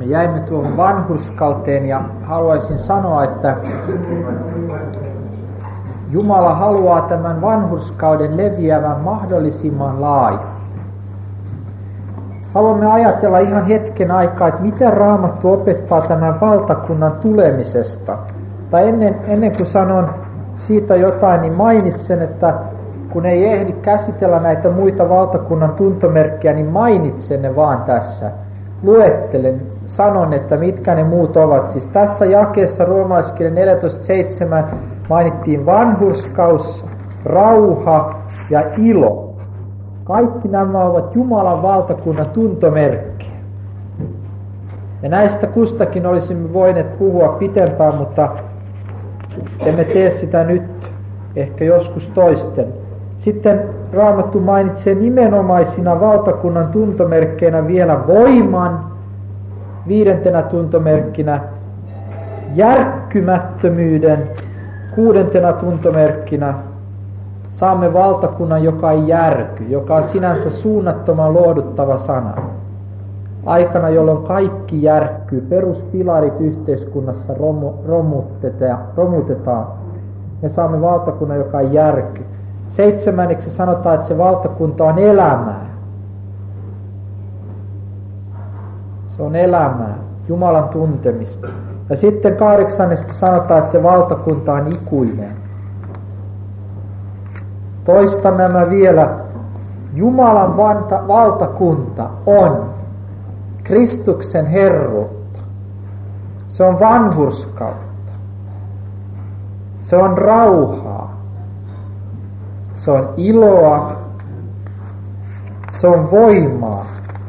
Me jäimme tuohon vanhurskauteen ja haluaisin sanoa, että Jumala haluaa tämän vanhurskauden leviävän mahdollisimman laaja. Haluamme ajatella ihan hetken aikaa, että mitä Raamattu opettaa tämän valtakunnan tulemisesta. Tai ennen kuin sanon siitä jotain, niin mainitsen, että kun ei ehdi käsitellä näitä muita valtakunnan tuntomerkkejä, niin mainitsen ne vaan tässä. Luettelen, sanon, että mitkä ne muut ovat. Siis tässä jakeessa roomalaiskirjan 14.7 mainittiin vanhurskaus, rauha ja ilo. Kaikki nämä ovat Jumalan valtakunnan tuntomerkkejä. Ja näistä kustakin olisimme voineet puhua pitempään, mutta emme tee sitä nyt, ehkä joskus toisten. Sitten Raamattu mainitsee nimenomaisina valtakunnan tuntomerkkeinä vielä voiman, 5. tuntomerkkinä, järkkymättömyyden, 6. tuntomerkkinä, saamme valtakunnan, joka ei järky, joka on sinänsä suunnattoman lohduttava sana. Aikana, jolloin kaikki järkkyy, peruspilarit yhteiskunnassa romutetaan, me saamme valtakunnan, joka ei järky. 7. sanotaan, että se valtakunta on elämää. Se on elämää, Jumalan tuntemista. Ja sitten 8. sanotaan, että se valtakunta on ikuinen. Toistan nämä vielä. Jumalan valtakunta on Kristuksen herruutta. Se on vanhurskautta. Se on rauhaa. Se on iloa. Se on voimaa.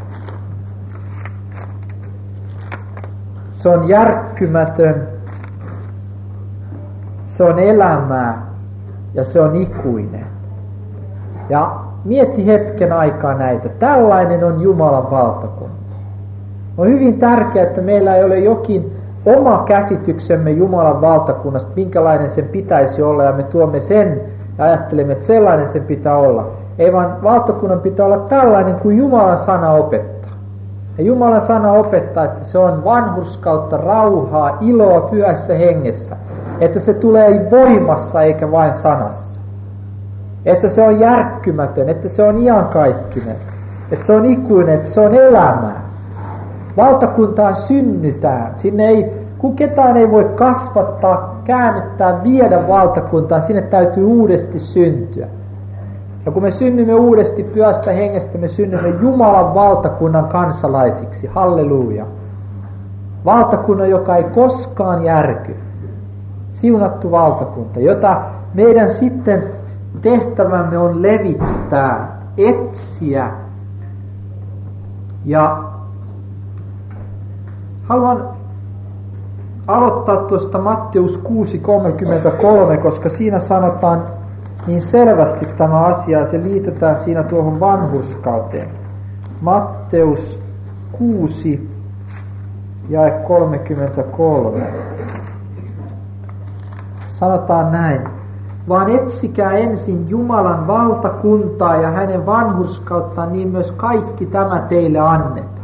Se on järkkymätön. Se on elämää. Ja se on ikuinen. Ja mieti hetken aikaa näitä. Tällainen on Jumalan valtakunta. On hyvin tärkeää, että meillä ei ole jokin oma käsityksemme Jumalan valtakunnasta, minkälainen sen pitäisi olla, ja me tuomme sen ja ajattelemme, että sellainen sen pitää olla. Ei vaan valtakunnan pitää olla tällainen kuin Jumalan sana opettaa. Ja Jumalan sana opettaa, että se on vanhurskautta, rauhaa, iloa pyhässä hengessä. Että se tulee voimassa eikä vain sanassa. Että se on järkkymätön, että se on iankaikkinen, että se on ikuinen, että se on elämää. Valtakuntaa synnytään. Kun ketään ei voi kasvattaa, käännyttää, viedä valtakuntaan, sinne täytyy uudesti syntyä. Ja kun me synnymme uudesti pyhästä hengestä, me synnymme Jumalan valtakunnan kansalaisiksi. Halleluja. Valtakunnan, joka ei koskaan järky. Siunattu valtakunta, jota meidän sitten tehtävämme on levittää, etsiä. Ja haluan aloittaa tuosta Matteus 6.33, koska siinä sanotaan niin selvästi tämä asia, ja se liitetään siinä tuohon vanhurskauteen. Matteus 6, jae 33. Sanotaan näin. Vaan etsikää ensin Jumalan valtakuntaa ja hänen vanhurskauttaan, niin myös kaikki tämä teille annetaan.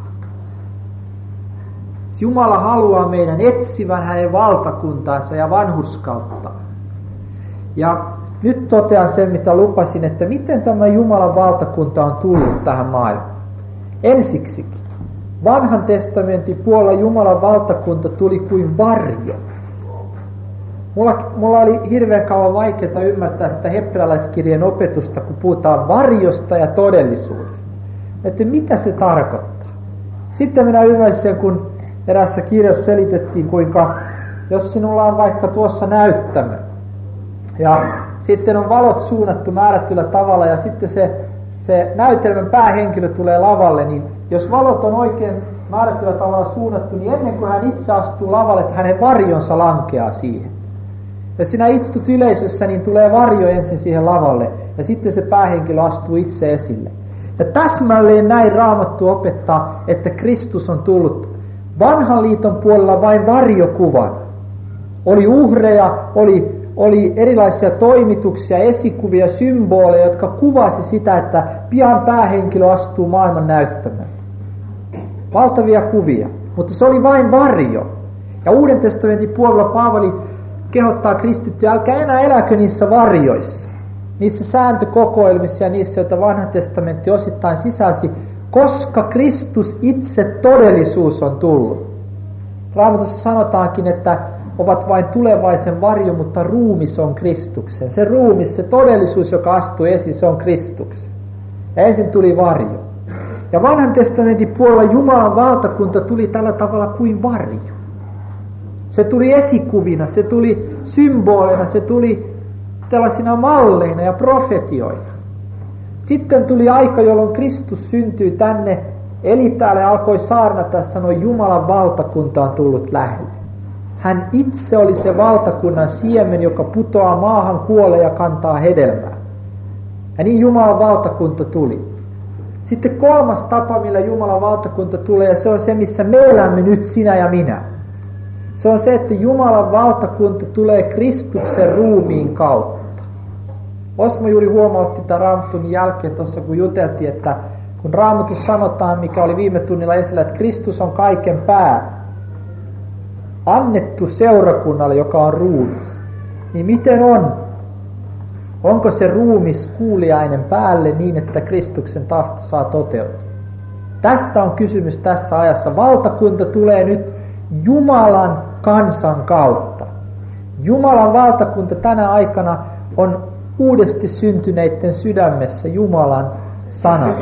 Jumala haluaa meidän etsivän hänen valtakuntaansa ja vanhurskauttaan. Ja nyt totean sen, mitä lupasin, että miten tämä Jumalan valtakunta on tullut tähän maailmaan. Ensiksikin, vanhan testamentin puolella Jumalan valtakunta tuli kuin varjo. Mulla oli hirveän kauan vaikeaa ymmärtää sitä hebrealaiskirjeen opetusta, kun puhutaan varjosta ja todellisuudesta. Että mitä se tarkoittaa. Sitten minä ymmärsin sen, kun erässä kirjassa selitettiin, kuinka jos sinulla on vaikka tuossa näyttämö, ja sitten on valot suunnattu määrättyllä tavalla, ja sitten se näytelmän päähenkilö tulee lavalle, niin jos valot on oikein määrättyllä tavalla suunnattu, niin ennen kuin hän itse astuu lavalle, että hänen varjonsa lankeaa siihen. Jos sinä istut yleisössä, niin tulee varjo ensin siihen lavalle, ja sitten se päähenkilö astuu itse esille. Ja täsmälleen näin Raamattu opettaa, että Kristus on tullut vanhan liiton puolella vain varjokuvan. Oli uhreja, oli erilaisia toimituksia, esikuvia, symboleja, jotka kuvasi sitä, että pian päähenkilö astuu maailman näyttämölle. Valtavia kuvia. Mutta se oli vain varjo. Ja Uuden testamentin puolella Paavali kehottaa kristittyä, älkää enää eläkö niissä varjoissa. Niissä sääntökokoelmissa ja niissä, joita vanha testamentti osittain sisälsi, koska Kristus itse todellisuus on tullut. Raamatussa sanotaankin, että ovat vain tulevaisen varjo, mutta ruumis on Kristuksen. Se ruumis, se todellisuus, joka astui esiin, se on Kristuksen. Ja ensin tuli varjo. Ja vanhan testamentin puolella Jumalan valtakunta tuli tällä tavalla kuin varjo. Se tuli esikuvina, se tuli symboleina, se tuli tällaisina malleina ja profetioina. Sitten tuli aika, jolloin Kristus syntyi tänne, eli täällä alkoi saarnata ja sanoi, Jumalan valtakunta on tullut lähelle. Hän itse oli se valtakunnan siemen, joka putoaa maahan, kuolee ja kantaa hedelmää. Ja niin Jumalan valtakunta tuli. Sitten kolmas tapa, millä Jumalan valtakunta tulee, ja se on se, missä me elämme nyt, sinä ja minä. Se on se, että Jumalan valtakunta tulee Kristuksen ruumiin kautta. Osmo juuri huomautti tämän Raamatun jälkeen tuossa, kun juteltiin, että kun Raamatussa sanotaan, mikä oli viime tunnilla esillä, että Kristus on kaiken pää, annettu seurakunnalle, joka on ruumis, niin miten on? Onko se ruumis kuuliainen päälle niin, että Kristuksen tahto saa toteutua? Tästä on kysymys tässä ajassa. Valtakunta tulee nyt Jumalan kansan kautta. Jumalan valtakunta tänä aikana on uudesti syntyneiden sydämessä Jumalan sana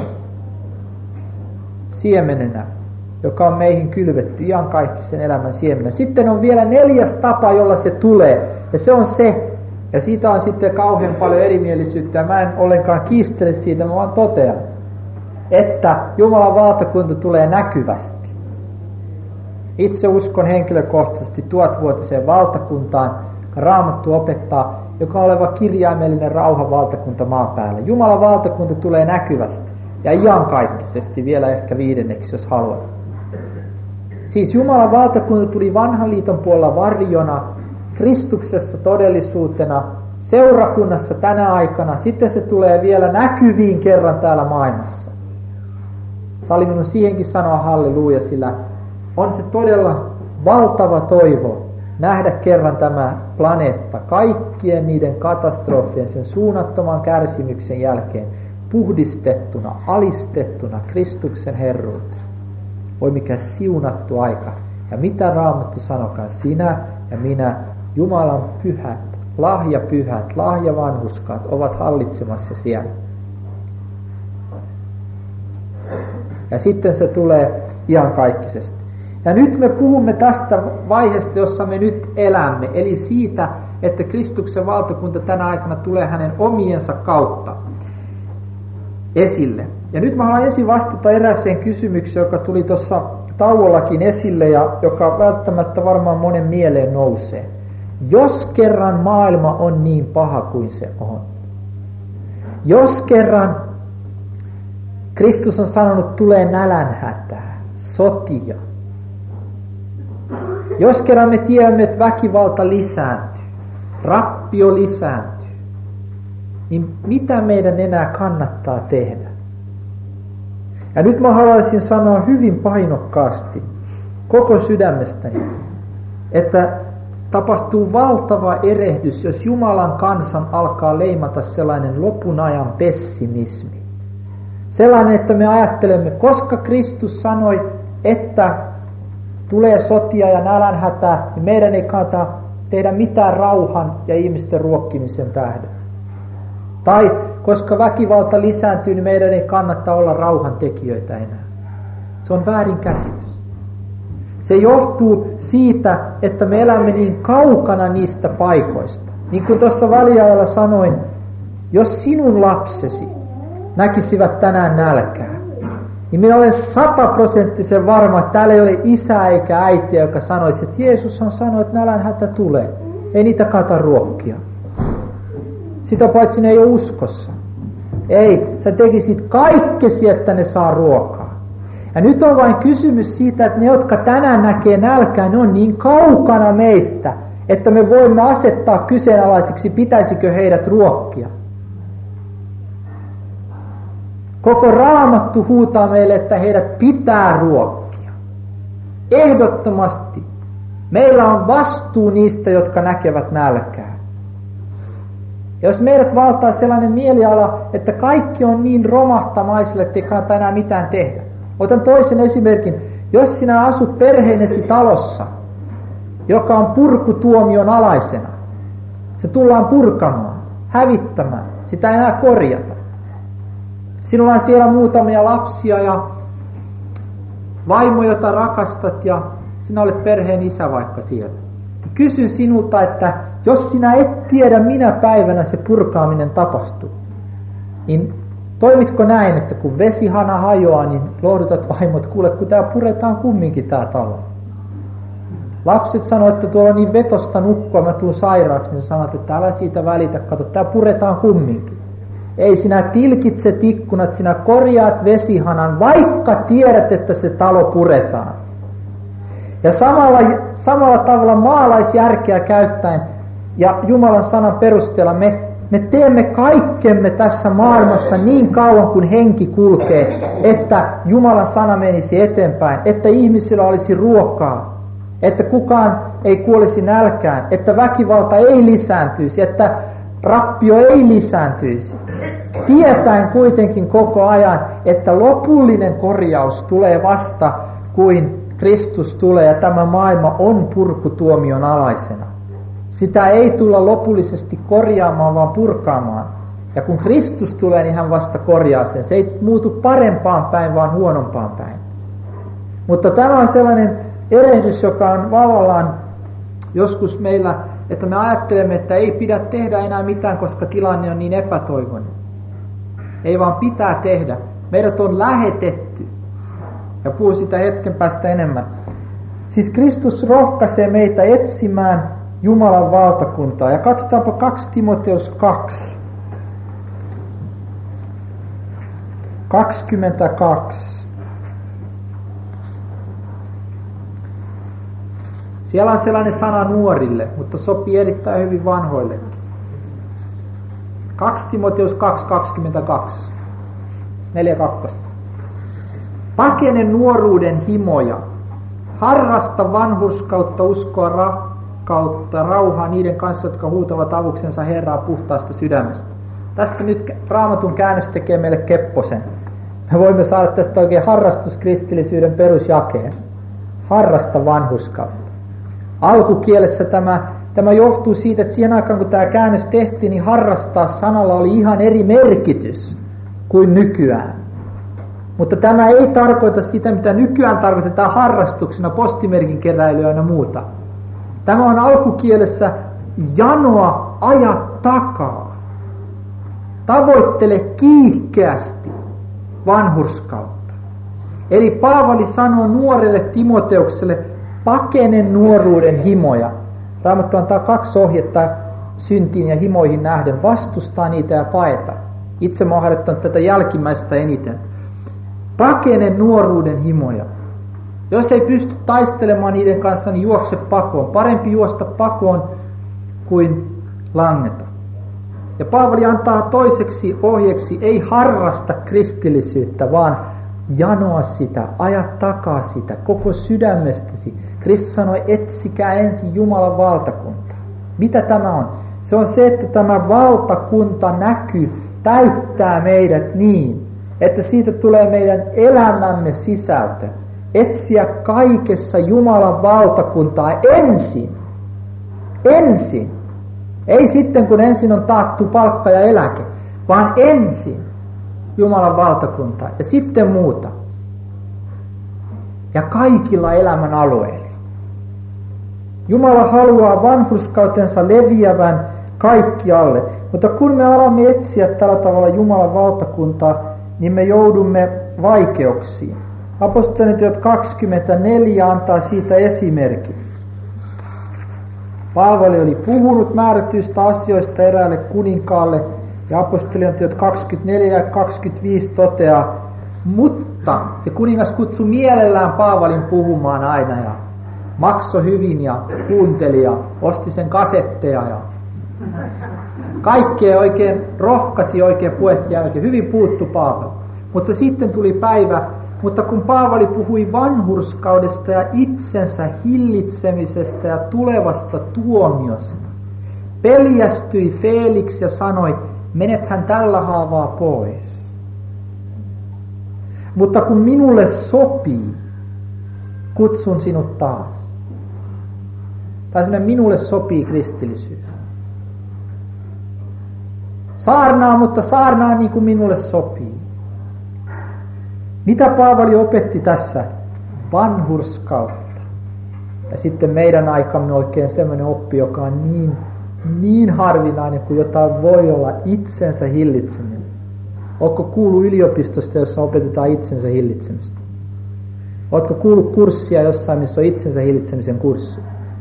siemenenä, joka on meihin kylvetty iankaikkisen elämän siemenä. Sitten on vielä 4. tapa, jolla se tulee, ja se on se, ja siitä on sitten kauhean paljon erimielisyyttä, ja mä en ollenkaan kiistele siitä, mä vaan totean, että Jumalan valtakunta tulee näkyvästi. Itse uskon henkilökohtaisesti 1000-vuotiseen valtakuntaan, Raamattu opettaa, joka on oleva kirjaimellinen rauhan valtakunta maan päällä. Jumalan valtakunta tulee näkyvästi ja iankaikkisesti vielä ehkä 5. jos haluat. Siis Jumalan valtakunta tuli vanhan liiton puolella varjona, Kristuksessa todellisuutena, seurakunnassa tänä aikana, sitten se tulee vielä näkyviin kerran täällä maailmassa. Salli minun siihenkin sanoa halleluja, sillä on se todella valtava toivo nähdä kerran tämä planeetta kaikkien niiden katastrofien, sen suunnattoman kärsimyksen jälkeen puhdistettuna, alistettuna Kristuksen herruuteen. Oi mikä siunattu aika. Ja mitä Raamattu sanokaan, sinä ja minä, Jumalan pyhät, lahjapyhät, lahjavanhurskaat ovat hallitsemassa siellä. Ja sitten se tulee iankaikkisesti. Ja nyt me puhumme tästä vaiheesta, jossa me nyt elämme, eli siitä, että Kristuksen valtakunta tänä aikana tulee hänen omiensa kautta esille. Ja nyt mä haluan ensin vastata erääseen kysymykseen, joka tuli tuossa tauollakin esille ja joka välttämättä varmaan monen mieleen nousee. Jos kerran maailma on niin paha kuin se on, jos kerran Kristus on sanonut, tulee nälänhätää, sotia, jos kerran me tiedämme, että väkivalta lisääntyy, rappio lisääntyy, niin mitä meidän enää kannattaa tehdä? Ja nyt mä haluaisin sanoa hyvin painokkaasti, koko sydämestäni, että tapahtuu valtava erehdys, jos Jumalan kansan alkaa leimata sellainen lopun ajan pessimismi. Sellainen, että me ajattelemme, koska Kristus sanoi, että tulee sotia ja nälänhätää, niin meidän ei kannata tehdä mitään rauhan ja ihmisten ruokkimisen tähden. Tai koska väkivalta lisääntyy, niin meidän ei kannata olla rauhantekijöitä enää. Se on väärinkäsitys. Se johtuu siitä, että me elämme niin kaukana niistä paikoista. Niin kuin tuossa väliajalla sanoin, jos sinun lapsesi näkisivät tänään nälkää, niin minä olen 100% varma, että täällä ei ole isää eikä äitiä, joka sanoisi, että Jeesus on sanonut, että nälänhätä tulee. Ei niitä kannata ruokkia. Sitä paitsi ne ei ole uskossa. Ei, sä tekisit kaikkesi, että ne saa ruokaa. Ja nyt on vain kysymys siitä, että ne, jotka tänään näkee nälkää, ne on niin kaukana meistä, että me voimme asettaa kyseenalaisiksi, pitäisikö heidät ruokkia. Koko Raamattu huutaa meille, että heidät pitää ruokkia. Ehdottomasti. Meillä on vastuu niistä, jotka näkevät nälkää. Jos meidät valtaa sellainen mieliala, että kaikki on niin romahtamaisille, ettei kannata enää mitään tehdä. Otan toisen esimerkin. Jos sinä asut perheenesi talossa, joka on purkutuomion alaisena, se tullaan purkamaan, hävittämään, sitä ei enää korjata. Sinulla on siellä muutamia lapsia ja vaimo, jota rakastat, ja sinä olet perheen isä vaikka siellä. Kysyn sinulta, että jos sinä et tiedä, minä päivänä se purkaaminen tapahtuu, niin toimitko näin, että kun vesihana hajoaa, niin lohdutat vaimot, kuule, kun tää puretaan kumminkin tää talo. Lapset sanoo, että tuolla on niin vetosta nukkua, mä tuun sairaaksi, niin sanot, että älä siitä välitä, kato, tää puretaan kumminkin. Ei, sinä tilkitset ikkunat, sinä korjaat vesihanan, vaikka tiedät, että se talo puretaan. Ja samalla tavalla maalaisjärkeä käyttäen ja Jumalan sanan perusteella me teemme kaikkemme tässä maailmassa niin kauan kuin henki kulkee, että Jumalan sana menisi eteenpäin, että ihmisillä olisi ruokaa, että kukaan ei kuolisi nälkään, että väkivalta ei lisääntyisi, että rappio ei lisääntyisi. Tietäen kuitenkin koko ajan, että lopullinen korjaus tulee vasta, kuin Kristus tulee ja tämä maailma on purkutuomion alaisena. Sitä ei tulla lopullisesti korjaamaan, vaan purkaamaan. Ja kun Kristus tulee, niin hän vasta korjaa sen. Se ei muutu parempaan päin, vaan huonompaan päin. Mutta tämä on sellainen erehdys, joka on vallallaan joskus meillä, että me ajattelemme, että ei pidä tehdä enää mitään, koska tilanne on niin epätoivoinen. Ei vaan pitää tehdä. Meidät on lähetetty. Ja puhun sitä hetken päästä enemmän. Siis Kristus rohkaisee meitä etsimään Jumalan valtakuntaa. Ja katsotaanpa 2 Timoteus 2. 22. Siellä on sellainen sana nuorille, mutta sopii erittäin hyvin vanhoillekin. 2 Timoteus 2.22. 4.2. Pakene nuoruuden himoja. Harrasta vanhurskautta, uskoa, rakkautta, rauhaa niiden kanssa, jotka huutavat avuksensa Herraa puhtaasta sydämestä. Tässä nyt Raamatun käännös tekee meille kepposen. Me voimme saada tästä oikein harrastuskristillisyyden perusjakeen. Harrasta vanhurskautta. Alkukielessä tämä johtuu siitä, että siihen aikaan kun tämä käännös tehtiin, niin harrastaa sanalla oli ihan eri merkitys kuin nykyään. Mutta tämä ei tarkoita sitä, mitä nykyään tarkoitetaan harrastuksena, postimerkin keräilyä ja muuta. Tämä on alkukielessä janoa, aja takaa. Tavoittele kiihkeästi vanhurskautta. Eli Paavali sanoo nuorelle Timoteukselle, pakene nuoruuden himoja. Raamattu antaa 2 ohjetta syntiin ja himoihin nähden, vastustaa niitä ja paeta. Itse mä oon harjoittanut tätä jälkimmäistä eniten. Pakene nuoruuden himoja. Jos ei pysty taistelemaan niiden kanssa, niin juokse pakoon. Parempi juosta pakoon kuin langeta. Ja Paavali antaa toiseksi ohjeeksi, ei harrasta kristillisyyttä, vaan janoa sitä, aja takaa sitä, koko sydämestäsi. Kristus sanoi, etsikää ensin Jumalan valtakunta. Mitä tämä on? Se on se, että tämä valtakunta täyttää meidät niin, että siitä tulee meidän elämämme sisältö. Etsiä kaikessa Jumalan valtakuntaa ensin. Ensin. Ei sitten, kun ensin on taattu palkka ja eläke, vaan ensin Jumalan valtakuntaa ja sitten muuta. Ja kaikilla elämän alueilla. Jumala haluaa vanhurskautensa leviävän kaikkialle, mutta kun me alamme etsiä tällä tavalla Jumalan valtakuntaa, niin me joudumme vaikeuksiin. Apostolien teot 24 antaa siitä esimerkin. Paavali oli puhunut määrätyistä asioista eräälle kuninkaalle, ja apostolien teot 24 ja 25 toteaa, mutta se kuningas kutsui mielellään Paavalin puhumaan aina ja maksoi hyvin ja kuunteli ja osti sen kasetteja ja kaikkea oikein rohkasi oikein puhetta jälkeen. Hyvin puuttu Paavali. Mutta sitten tuli päivä, Mutta kun Paavali puhui vanhurskaudesta ja itsensä hillitsemisestä ja tulevasta tuomiosta, peljästyi Felix ja sanoi, menethän tällä haavaa pois. Mutta kun minulle sopii, kutsun sinut taas. Tai semmoinen minulle sopii kristillisyys. Saarnaa, mutta saarnaa niin kuin minulle sopii. Mitä Paavali opetti tässä? Vanhurskautta. Ja sitten meidän aikamme oikein semmoinen oppi, joka on niin harvinainen kuin jotain voi olla itsensä hillitseminen. Oletko kuullut yliopistosta, jossa opetetaan itsensä hillitsemistä? Oletko kuullut kurssia jossain, missä on itsensä hillitsemisen kurssi?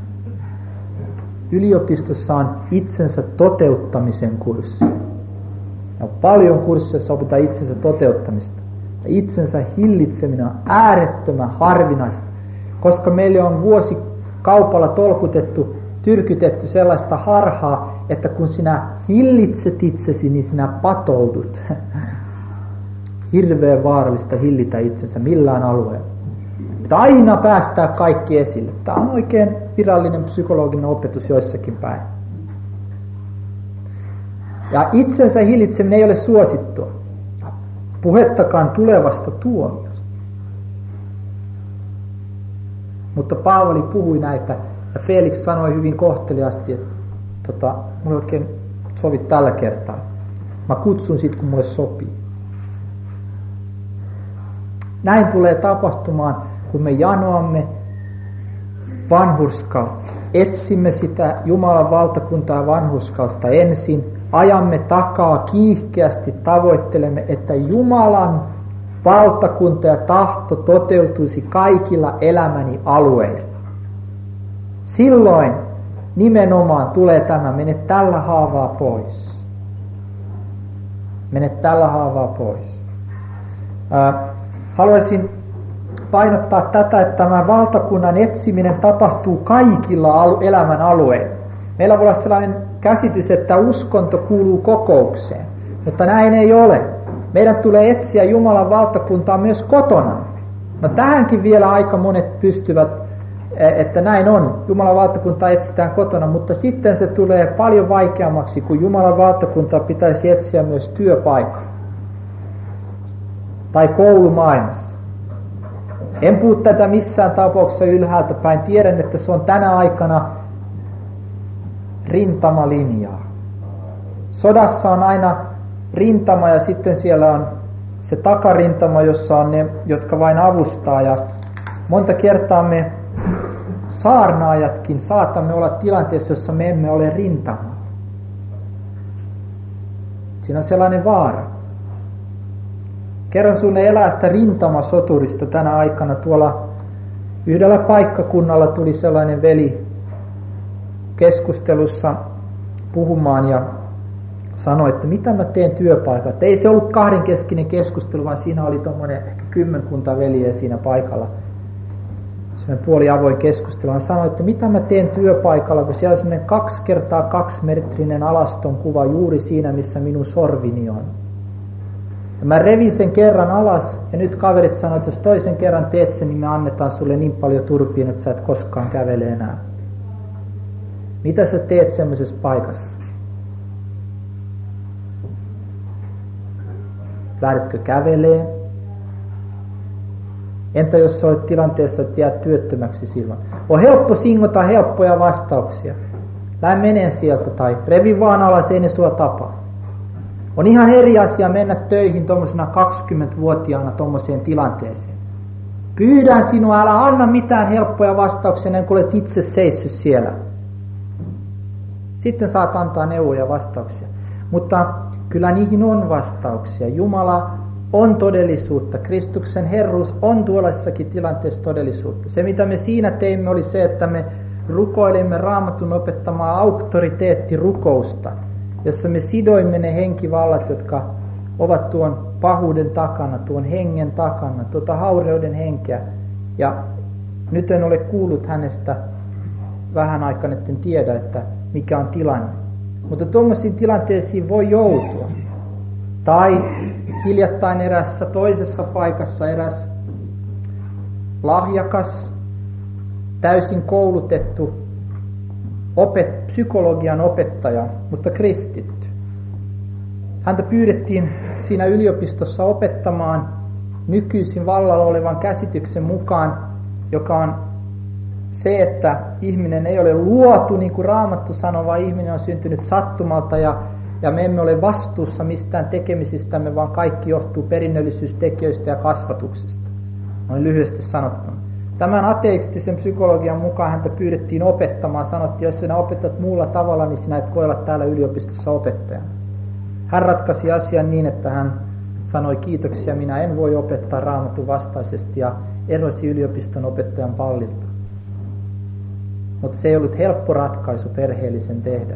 Yliopistossa on itsensä toteuttamisen kurssi. Ja on paljon kursseja, joissa opetetaan itsensä toteuttamista. Ja itsensä hillitseminen on äärettömän harvinaista, koska meille on vuosikaupalla tyrkytetty sellaista harhaa, että kun sinä hillitset itsesi, niin sinä patoudut. Hirveän vaarallista hillitä itsensä millään alueella. Pitää aina päästää kaikki esille. Tämä on oikein virallinen psykologinen opetus joissakin päin. Ja itsensä hillitseminen ei ole suosittua. Puhettakaan tulevasta tuomiosta. Mutta Paavali puhui näitä, ja Felix sanoi hyvin kohteliaasti, että mulle oikein sovi tällä kertaa. Mä kutsun sit, kun mulle sopii. Näin tulee tapahtumaan, kun me janoamme vanhurskautta. Etsimme sitä Jumalan valtakuntaa ja vanhurskautta ensin. Ajamme takaa kiihkeästi, tavoittelemme, että Jumalan valtakunta ja tahto toteutuisi kaikilla elämäni alueilla. Silloin nimenomaan tulee tämä, mene tällä haavaa pois. Mene tällä haavaa pois. Haluaisin painottaa tätä, että tämä valtakunnan etsiminen tapahtuu kaikilla elämän alueilla. Meillä voi olla sellainen käsitys, että uskonto kuuluu kokoukseen, mutta näin ei ole. Meidän tulee etsiä Jumalan valtakuntaa myös kotonamme. No tähänkin vielä aika monet pystyvät, että näin on. Jumalan valtakuntaa etsitään kotona, mutta sitten se tulee paljon vaikeammaksi, kun Jumalan valtakuntaa pitäisi etsiä myös työpaikalla tai koulumaailmassa. En puhu tätä missään tapauksessa ylhäältä päin. Tiedän, että se on tänä aikana rintamalinjaa. Sodassa on aina rintama ja sitten siellä on se takarintama, jossa on ne, jotka vain avustaa. Ja monta kertaa me saarnaajatkin saatamme olla tilanteessa, jossa me emme ole rintama. Siinä on sellainen vaara. Kerron sinulle elästä rintamasoturista tänä aikana. Tuolla yhdellä paikkakunnalla tuli sellainen veli keskustelussa puhumaan ja sanoi, että mitä mä teen työpaikalla. Ei se ollut kahdenkeskinen keskustelu, vaan siinä oli tuommoinen ehkä 10 veljeä siinä paikalla. Sellainen puoli avoin keskustelu. Hän sanoi, että mitä mä teen työpaikalla, kun siellä on sellainen 2x2 metrinen alaston kuva juuri siinä, missä minun sorvini on. Ja mä revin sen kerran alas ja nyt kaverit sanoivat, että jos toisen kerran teet sen, niin me annetaan sulle niin paljon turpiin, että sä et koskaan kävele enää. Mitä sä teet semmoisessa paikassa? Lähdetkö käveleen? Entä jos sä olet tilanteessa, että jäät työttömäksi silloin? On helppo singota helppoja vastauksia. Lähde meneen sieltä tai revi vaan alas, ei ne sua tapaa. On ihan eri asia mennä töihin tuommoisena 20-vuotiaana tuommoiseen tilanteeseen. Pyydän sinua, älä anna mitään helppoja vastauksia, ennen kuin olet itse seissyt siellä. Sitten saat antaa neuvoja vastauksia. Mutta kyllä niihin on vastauksia. Jumala on todellisuutta. Kristuksen herruus on tuollaisessakin tilanteessa todellisuutta. Se mitä me siinä teimme oli se, että me rukoilimme Raamatun opettamaa auktoriteettirukousta, jossa me sidoimme ne henkivallat, jotka ovat tuon pahuuden takana, tuon hengen takana, tuota haureuden henkeä. Ja nyt en ole kuullut hänestä vähän aikaa, etten tiedä, että mikä on tilanne. Mutta tuommoisiin tilanteisiin voi joutua. Tai hiljattain erässä toisessa paikassa eräs lahjakas, täysin koulutettu psykologian opettaja, mutta kristitty. Häntä pyydettiin siinä yliopistossa opettamaan nykyisin vallalla olevan käsityksen mukaan, joka on se, että ihminen ei ole luotu, niin kuin Raamattu sanoo, vaan ihminen on syntynyt sattumalta ja me emme ole vastuussa mistään tekemisistämme, vaan kaikki johtuu perinnöllisyystekijöistä ja kasvatuksesta. Noin lyhyesti sanottuna. Tämän ateistisen psykologian mukaan häntä pyydettiin opettamaan. Sanottiin, jos sinä opetat muulla tavalla, niin sinä et voi olla täällä yliopistossa opettajana. Hän ratkaisi asian niin, että hän sanoi kiitoksia, minä en voi opettaa Raamatun vastaisesti ja erosi yliopiston opettajan pallilta. Mutta se ei ollut helppo ratkaisu perheellisen tehdä.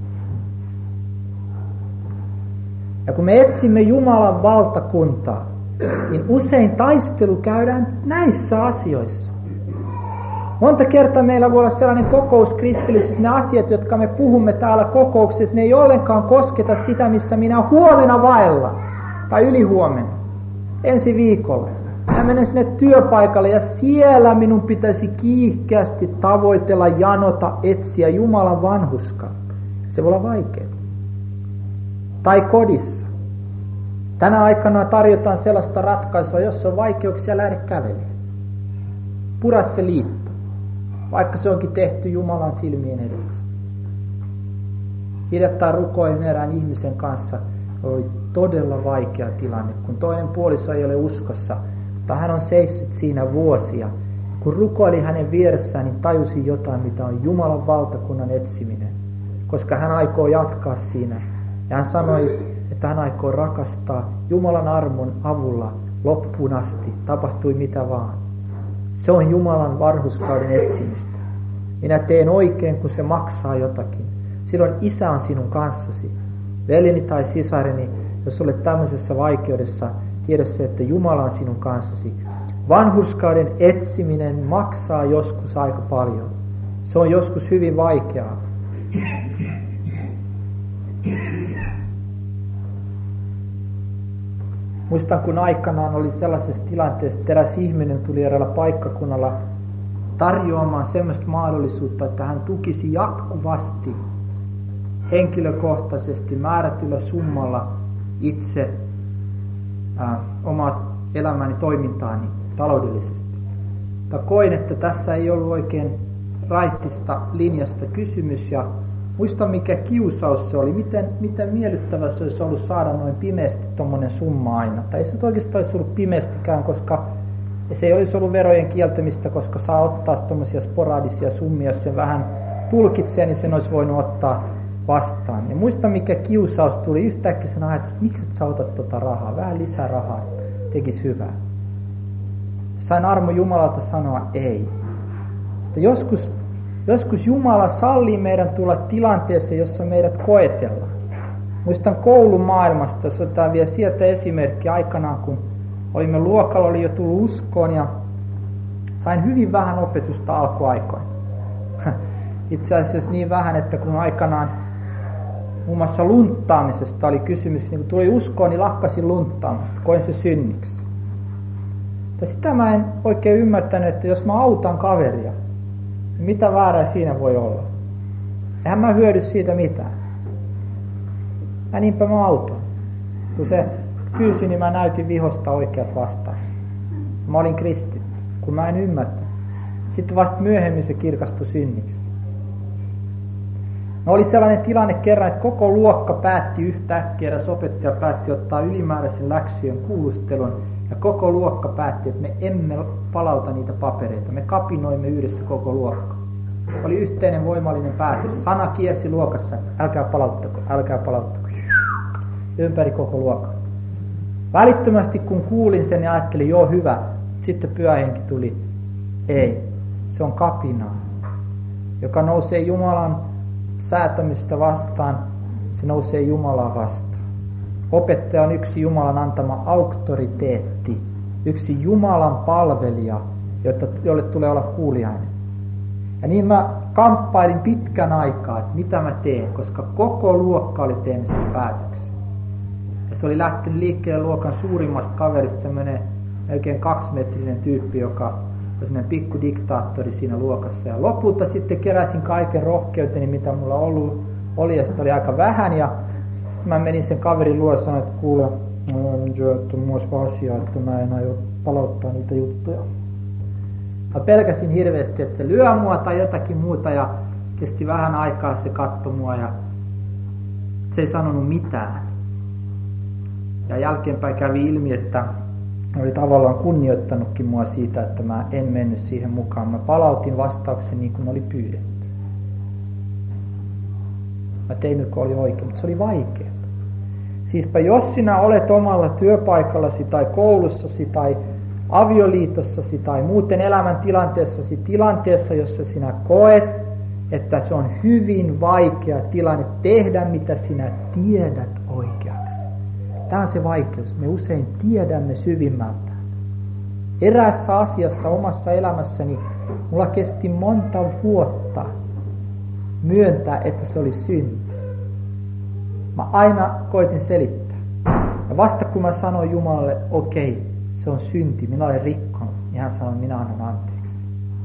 Ja kun me etsimme Jumalan valtakuntaa, niin usein taistelu käydään näissä asioissa. Monta kertaa meillä voi olla sellainen kokous kristillisyys, ne asiat, jotka me puhumme täällä kokouksessa, ne ei ollenkaan kosketa sitä, missä minä huomenna vaella tai ylihuomenna, ensi viikolla. Mä menen sinne työpaikalle ja siellä minun pitäisi kiihkeästi tavoitella, janota, etsiä Jumalan vanhurskautta. Se voi olla vaikeaa. Tai kodissa. Tänä aikana tarjotaan sellaista ratkaisua, jos on vaikeuksia, lähde kävelemään. Pura se liitto, vaikka se onkin tehty Jumalan silmien edessä. Hiljattain rukoilin erään ihmisen kanssa, oli todella vaikea tilanne, kun toinen puoliso ei ole uskossa, mutta hän on seissyt siinä vuosia. Kun rukoilin hänen vieressään, niin tajusin jotain, mitä on Jumalan valtakunnan etsiminen, koska hän aikoo jatkaa siinä. Ja hän sanoi, että hän aikoo rakastaa Jumalan armon avulla loppuun asti, tapahtui mitä vaan. Se on Jumalan vanhurskauden etsimistä. Minä teen oikein, kun se maksaa jotakin. Silloin Isä on sinun kanssasi. Veljeni tai sisareni, jos olet tämmöisessä vaikeudessa, tiedä se, että Jumala on sinun kanssasi. Vanhurskauden etsiminen maksaa joskus aika paljon. Se on joskus hyvin vaikeaa. Muistan, kun aikanaan oli sellaisessa tilanteessa, että eräs ihminen tuli eräällä paikkakunnalla tarjoamaan sellaista mahdollisuutta, että hän tukisi jatkuvasti henkilökohtaisesti määrätyllä summalla itse omaa elämäni toimintaani taloudellisesti. Mutta koin, että tässä ei ollut oikein raittista linjasta kysymys ja muistan, mikä kiusaus se oli, miten miellyttävä se olisi ollut saada noin pimeästi tommonen summa aina. Tai ei se oikeastaan olisi ollut pimeästikään, koska se ei olisi ollut verojen kieltämistä, koska saa ottaa tommosia sporadisia summia, jos sen vähän tulkitsee, niin sen olisi voinut ottaa vastaan. Ja muistan, mikä kiusaus tuli yhtäkkiä sen ajatus, että miksi et sä otat tota rahaa, vähän lisää rahaa, tekisi hyvää. Sain armo Jumalalta sanoa ei. Että joskus Jumala sallii meidän tulla tilanteeseen, jossa meidät koetellaan. Muistan koulumaailmasta, jos otetaan vielä sieltä esimerkki aikanaan, kun olimme luokalla, oli jo tullut uskoon ja sain hyvin vähän opetusta alkuaikoina. Itse asiassa niin vähän, että kun aikanaan muun muassa lunttaamisesta oli kysymys, niin kun tuli uskoon, niin lakkasin lunttaamasta, koin se synniksi. Ja sitä mä en oikein ymmärtänyt, että jos mä autan kaveria, niin mitä väärää siinä voi olla? Eihän mä hyödy siitä mitään. Ja niinpä mä autoin. Kun se pyysi, niin mä näytin vihosta oikeat vastaan. Mä olin kristitty, kun mä en ymmärtänyt. Sitten vasta myöhemmin se kirkastui synniksi. No oli sellainen tilanne kerran, että koko luokka päätti yhtäkkiä, eräs opettaja päätti ottaa ylimääräisen läksyjen kuulustelun, ja koko luokka päätti, että me emme palauta niitä papereita. Me kapinoimme yhdessä koko luokka. Se oli yhteinen voimallinen päätös. Sana kiersi luokassa, älkää palauttako. Ympäri koko luokan. Välittömästi kun kuulin sen ja ajattelin, joo hyvä, sitten pyhähenki tuli. Ei, se on kapinaa, joka nousee Jumalan säätämistä vastaan, se nousee Jumalaa vastaan. Opettaja on yksi Jumalan antama auktoriteetti, yksi Jumalan palvelija, jolle tulee olla kuuliainen. Ja niin mä kamppailin pitkän aikaa, että mitä mä teen, koska koko luokka oli tehnyt sen päätöksen. Ja se oli lähtenyt liikkeelle luokan suurimmasta kaverista, semmoinen melkein 2-metrinen tyyppi, joka sellainen pikku diktaattori siinä luokassa. Ja lopulta sitten keräsin kaiken rohkeuteni, mitä mulla oli, ja sitä oli aika vähän. Ja sitten mä menin sen kaverin luo ja sanoin, että kuule, että mulla olisi vaan asiaa, että mä en aio palauttaa niitä juttuja. Mä pelkäsin hirveästi, että se lyö mua tai jotakin muuta, ja kesti vähän aikaa, se katsoi mua ja se ei sanonut mitään. Ja jälkeenpäin kävi ilmi, että oli tavallaan kunnioittanutkin mua siitä, että mä en mennyt siihen mukaan. Mä palautin vastauksen niin kuin oli pyydetty. Mä tein, mikä oli oikein, mutta se oli vaikeaa. Siispä jos sinä olet omalla työpaikallasi tai koulussasi tai avioliitossasi tai muuten elämäntilanteessasi tilanteessa, jossa sinä koet, että se on hyvin vaikea tilanne tehdä, mitä sinä tiedät oikeaksi. Tämä on se vaikeus. Me usein tiedämme syvimmältään. Eräässä asiassa omassa elämässäni mulla kesti monta vuotta myöntää, että se oli synti. Mä aina koitin selittää. Ja vasta kun mä sanoin Jumalalle, okei, se on synti, minä olen rikkonut, niin hän sanoi, minä annan anteeksi.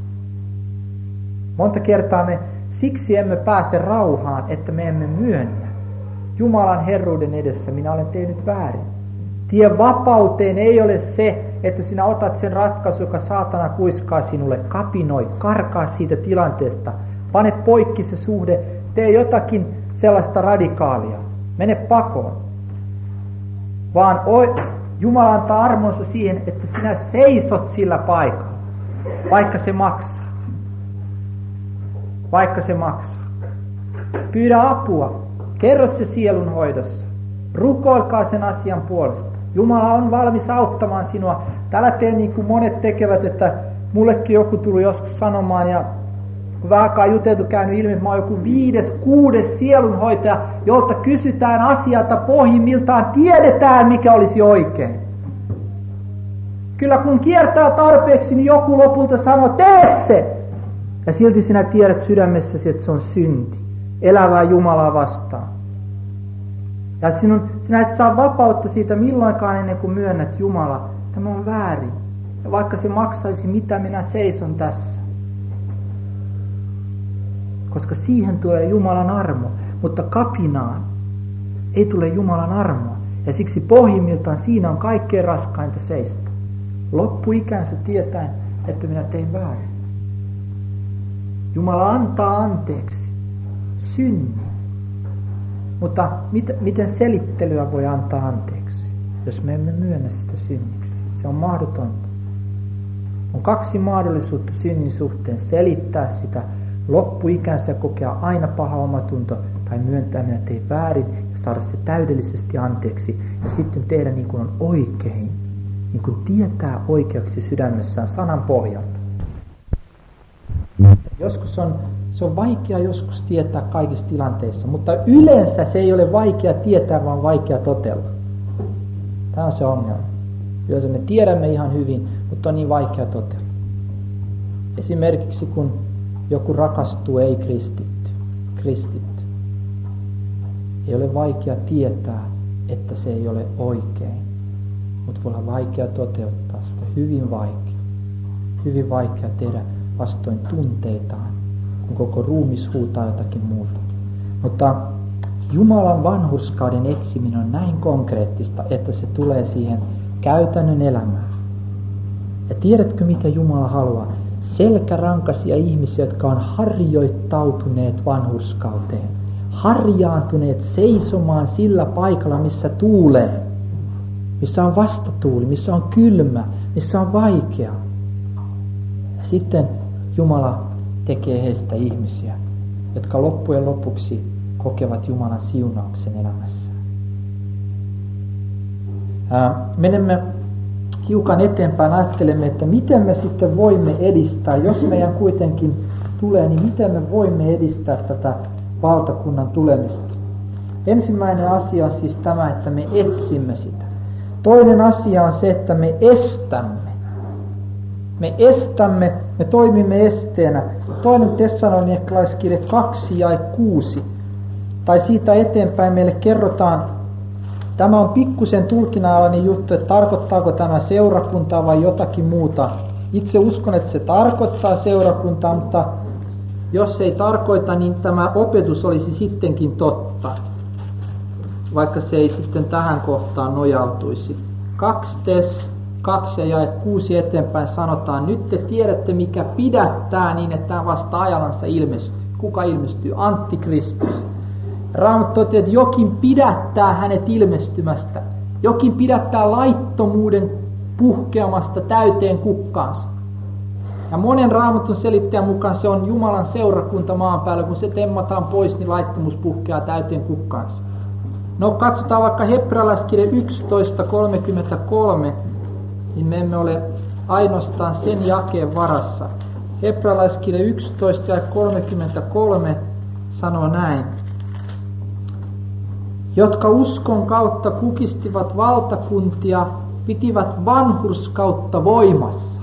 Monta kertaa me siksi emme pääse rauhaan, että me emme myönnä. Jumalan herruuden edessä minä olen tehnyt väärin. Tie vapauteen ei ole se, että sinä otat sen ratkaisun, joka saatana kuiskaa sinulle, kapinoi, karkaa siitä tilanteesta, pane poikki se suhde, tee jotakin sellaista radikaalia, mene pakoon. Vaan Jumala antaa armonsa siihen, että sinä seisot sillä paikalla, vaikka se maksaa. Vaikka se maksaa. Pyydä apua. Kerro se sielunhoidossa. Rukoilkaa sen asian puolesta. Jumala on valmis auttamaan sinua. Tällä tee niin kuin monet tekevät, että mullekin joku tuli joskus sanomaan, ja kun vähän aikaa juteltu käynyt ilmi, että mä oon joku 5, 6 sielunhoitaja, jolta kysytään asiata pohjimmiltaan, tiedetään mikä olisi oikein. Kyllä kun kiertää tarpeeksi, niin joku lopulta sanoo, tee se! Ja silti sinä tiedät sydämessäsi, että se on synti. Elävää Jumalaa vastaan. Ja sinä et saa vapautta siitä milloinkaan ennen kuin myönnät Jumala. Tämä on väärin. Ja vaikka se maksaisi, mitä minä seison tässä. Koska siihen tulee Jumalan armo. Mutta kapinaan ei tule Jumalan armoa. Ja siksi pohjimmiltaan siinä on kaikkein raskainta seistä. Loppuikänsä tietäen, että minä tein väärin. Jumala antaa anteeksi synnin. Mutta miten selittelyä voi antaa anteeksi, jos me emme myönnä sitä synniksi? Se on mahdotonta. On 2 mahdollisuutta synnin suhteen: selittää sitä loppuikänsä, kokea aina paha omatunto, tai myöntää, minä tein väärin, ja saada se täydellisesti anteeksi, ja sitten tehdä niin kuin on oikein, niin kuin tietää oikeaksi sydämessään sanan pohjalta. Joskus se on vaikea joskus tietää kaikissa tilanteissa, mutta yleensä se ei ole vaikea tietää, vaan vaikea totella. Tämä on se ongelma. Yleensä me tiedämme ihan hyvin, mutta on niin vaikea totella. Esimerkiksi kun joku rakastuu ei-kristitty. Ei ole vaikea tietää, että se ei ole oikein, mutta voi olla vaikea toteuttaa sitä. Hyvin vaikea. Hyvin vaikea tehdä vastoin tunteitaan, kun koko ruumis huutaa jotakin muuta. Mutta Jumalan vanhurskauden etsiminen on näin konkreettista, että se tulee siihen käytännön elämään. Ja tiedätkö, mitä Jumala haluaa? Selkärankaisia ihmisiä, jotka on harjoittautuneet vanhurskauteen, harjaantuneet seisomaan sillä paikalla, missä tuulee, missä on vastatuuli, missä on kylmä, missä on vaikea. Ja sitten Jumala tekee heistä ihmisiä, jotka loppujen lopuksi kokevat Jumalan siunauksen elämässään. Menemme hiukan eteenpäin, ajattelemme, että miten me sitten voimme edistää, jos meidän kuitenkin tulee, niin miten me voimme edistää tätä valtakunnan tulemista. Ensimmäinen asia on siis tämä, että me etsimme sitä. Toinen asia on se, että me estämme. Me toimimme esteenä. 2. Tessalonikalaiskirje 2 ja 6. Tai siitä eteenpäin meille kerrotaan, tämä on pikkusen tulkinnanalainen juttu, että tarkoittaako tämä seurakuntaa vai jotakin muuta. Itse uskon, että se tarkoittaa seurakuntaa, mutta jos ei tarkoita, niin tämä opetus olisi sittenkin totta, vaikka se ei sitten tähän kohtaan nojautuisi. 2 Tes 2 ja 6 eteenpäin sanotaan, nyt te tiedätte mikä pidättää niin, että tämä vasta ajallansa ilmestyy. Kuka ilmestyy? Antikristus. Raamattu toteaa, että jokin pidättää hänet ilmestymästä. Jokin pidättää laittomuuden puhkeamasta täyteen kukkaansa. Ja monen Raamatun selittäjän mukaan se on Jumalan seurakunta maan päällä. Kun se temmataan pois, niin laittomuus puhkeaa täyteen kukkaansa. No katsotaan vaikka Hebrealaiskirja 11.33, niin me emme ole ainoastaan sen jakeen varassa. Hebrealaiskirja 11.33 sanoo näin. Jotka uskon kautta kukistivat valtakuntia, pitivät vanhurskautta voimassa.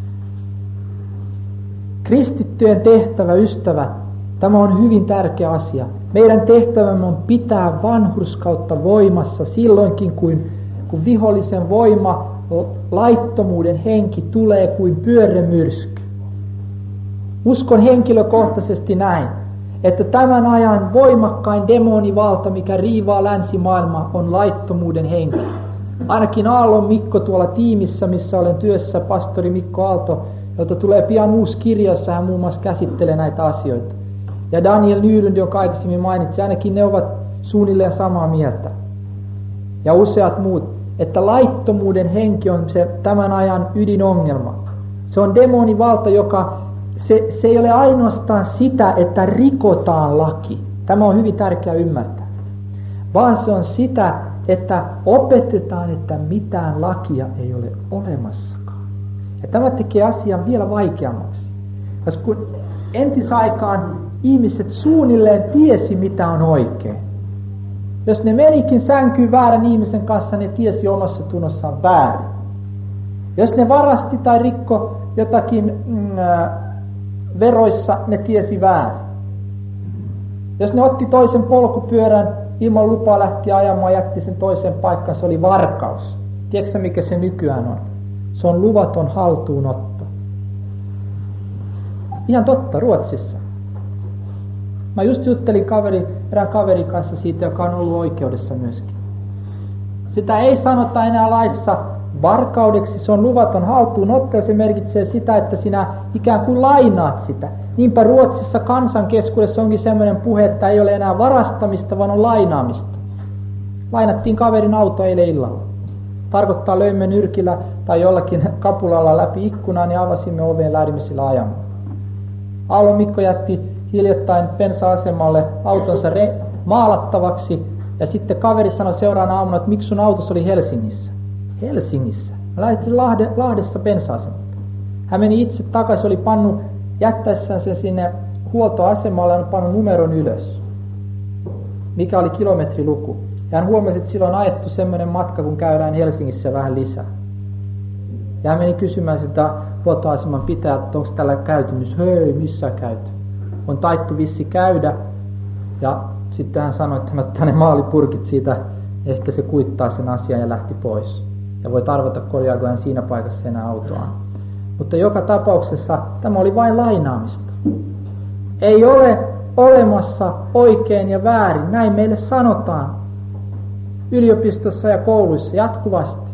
Kristittyjen tehtävä, ystävä, tämä on hyvin tärkeä asia. Meidän tehtävämme on pitää vanhurskautta voimassa silloinkin, kun vihollisen voima, laittomuuden henki tulee kuin pyörremyrsky. Uskon henkilökohtaisesti näin, että tämän ajan voimakkain demonivalta, mikä riivaa länsimaailmaa, on laittomuuden henki. Ainakin Aallon Mikko tuolla tiimissä, missä olen työssä, pastori Mikko Aalto, jolta tulee pian uusi kirja, jossa hän muun muassa käsittelee näitä asioita. Ja Daniel Nylund, joka aikaisemmin mainitsi, ainakin ne ovat suunnilleen samaa mieltä. Ja useat muut, että laittomuuden henki on se tämän ajan ydinongelma. Se on demonivalta, joka, se ei ole ainoastaan sitä, että rikotaan laki. Tämä on hyvin tärkeää ymmärtää. Vaan se on sitä, että opetetaan, että mitään lakia ei ole olemassakaan. Ja tämä tekee asian vielä vaikeammaksi. Koska kun entisaikaan ihmiset suunnilleen tiesi, mitä on oikein. Jos ne menikin sänkyyn väärän ihmisen kanssa, ne tiesi omassa tunnossaan väärin. Jos ne varasti tai rikko jotakin veroissa, ne tiesi väärin. Jos ne otti toisen polkupyörän, ilman lupaa lähti ajamaan, jätti sen toisen paikkaan, se oli varkaus. Tiedätkö mikä se nykyään on? Se on luvaton haltuunotto. Ihan totta, Ruotsissa. Mä just juttelin erään kaverin kanssa siitä, joka on ollut oikeudessa myöskin. Sitä ei sanota enää laissa varkaudeksi, se on luvaton haltuunotto ja se merkitsee sitä, että sinä ikään kuin lainaat sitä. Niinpä Ruotsissa kansankeskuudessa onkin sellainen puhe, että ei ole enää varastamista, vaan on lainaamista. Lainattiin kaverin auto eilen illalla. Tarkoittaa löimme nyrkillä tai jollakin kapulalla läpi ikkunaan ja avasimme oveen ja lähdimme sillä ajamaan. Aallon Mikko jätti hiljattain bensa-asemalle autonsa maalattavaksi ja sitten kaveri sanoi seuraavana aamuna, että miksi sun autossa oli Helsingissä. Helsingissä. Mä lähdin Lahdessa bensa-asemalle. Hän meni itse takaisin, oli pannut jättäessään sen sinne huoltoasemalle ja pannut numeron ylös, mikä oli kilometriluku. Ja hän huomasi, että silloin on ajettu semmoinen matka, kun käydään Helsingissä vähän lisää. Ja hän meni kysymään sitä huoltoaseman pitää, että onko tällä käyty. Hei, missä käyty? On taittu vissi käydä. Ja sitten hän sanoi, että hän ottaa ne maalipurkit siitä, ehkä se kuittaa sen asian ja lähti pois. Ja voi arvata, korjaako hän siinä paikassa enää autoaan. Mutta joka tapauksessa tämä oli vain lainaamista. Ei ole olemassa oikein ja väärin. Näin meille sanotaan yliopistossa ja kouluissa jatkuvasti.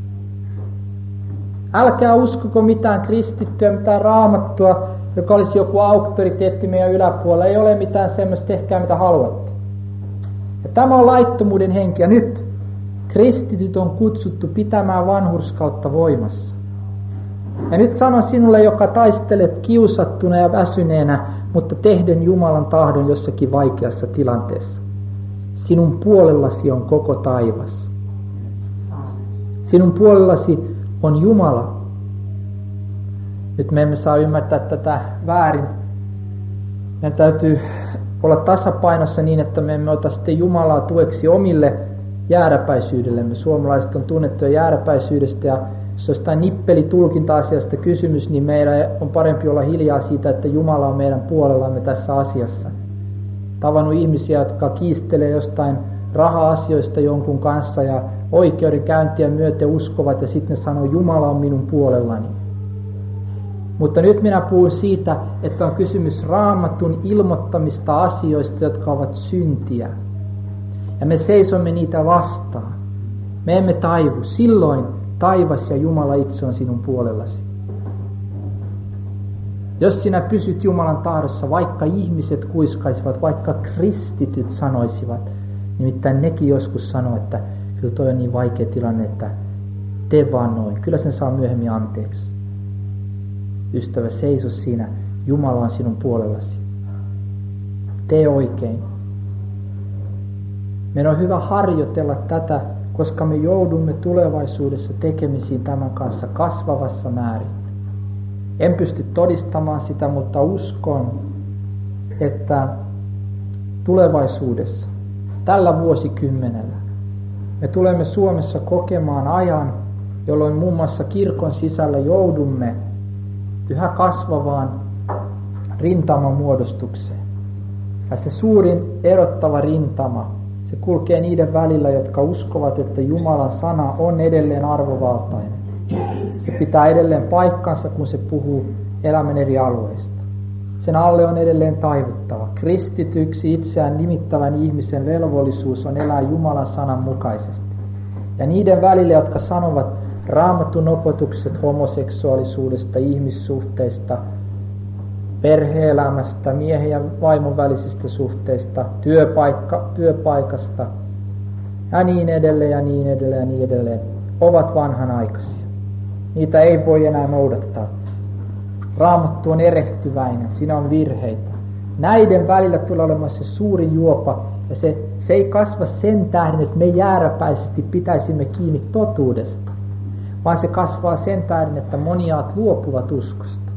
Älkää uskoko mitään kristittyä, mitään raamattua, joka olisi joku auktoriteetti meidän yläpuolella. Ei ole mitään semmoista, tehkää mitä haluatte. Ja tämä on laittomuuden henki. Ja nyt kristityt on kutsuttu pitämään vanhurskautta voimassa. Ja nyt sanon sinulle, joka taistelet kiusattuna ja väsyneenä, mutta tehden Jumalan tahdon jossakin vaikeassa tilanteessa. Sinun puolellasi on koko taivas. Sinun puolellasi on Jumala. Nyt me emme saa ymmärtää tätä väärin. Meidän täytyy olla tasapainossa niin, että me emme ota sitten Jumalaa tueksi omille jääräpäisyydellemme. Suomalaiset on tunnettuja jääräpäisyydestä ja jos jostain nippelitulkinta-asiasta kysymys, niin meidän on parempi olla hiljaa siitä, että Jumala on meidän puolellamme tässä asiassa. Tavannut ihmisiä, jotka kiistelee jostain raha-asioista jonkun kanssa ja oikeudenkäyntiä myöten uskovat ja sitten ne sanoo, Jumala on minun puolellani. Mutta nyt minä puhun siitä, että on kysymys Raamatun ilmoittamista asioista, jotka ovat syntiä. Ja me seisomme niitä vastaan. Me emme taivu. Silloin taivas ja Jumala itse on sinun puolellasi. Jos sinä pysyt Jumalan tahdossa, vaikka ihmiset kuiskaisivat, vaikka kristityt sanoisivat, nimittäin nekin joskus sanoo, että kyllä toi on niin vaikea tilanne, että tee vaan noin. Kyllä sen saa myöhemmin anteeksi. Ystävä, seiso siinä. Jumala on sinun puolellasi. Tee oikein. Meidän on hyvä harjoitella tätä, koska me joudumme tulevaisuudessa tekemisiin tämän kanssa kasvavassa määrin. En pysty todistamaan sitä, mutta uskon, että tulevaisuudessa, tällä vuosikymmenellä, me tulemme Suomessa kokemaan ajan, jolloin muun muassa kirkon sisällä joudumme yhä kasvavaan rintamamuodostukseen. Ja se suurin erottava rintama, se kulkee niiden välillä, jotka uskovat, että Jumalan sana on edelleen arvovaltainen. Se pitää edelleen paikkansa, kun se puhuu elämän eri alueista. Sen alle on edelleen taivuttava. Kristityksi itseään nimittävän ihmisen velvollisuus on elää Jumalan sanan mukaisesti. Ja niiden välillä, jotka sanovat Raamatun opetukset homoseksuaalisuudesta, ihmissuhteista, perhe-elämästä, miehen ja vaimon välisistä suhteista, työpaikasta ja niin edelleen ja niin edelleen ja niin edelleen, ovat vanhanaikaisia. Niitä ei voi enää noudattaa. Raamattu on erehtyväinen, siinä on virheitä. Näiden välillä tulee olemaan se suuri juopa, ja se ei kasva sen tähden, että me jääräpäisesti pitäisimme kiinni totuudesta, vaan se kasvaa sen tähden, että moniaat luopuvat uskosta.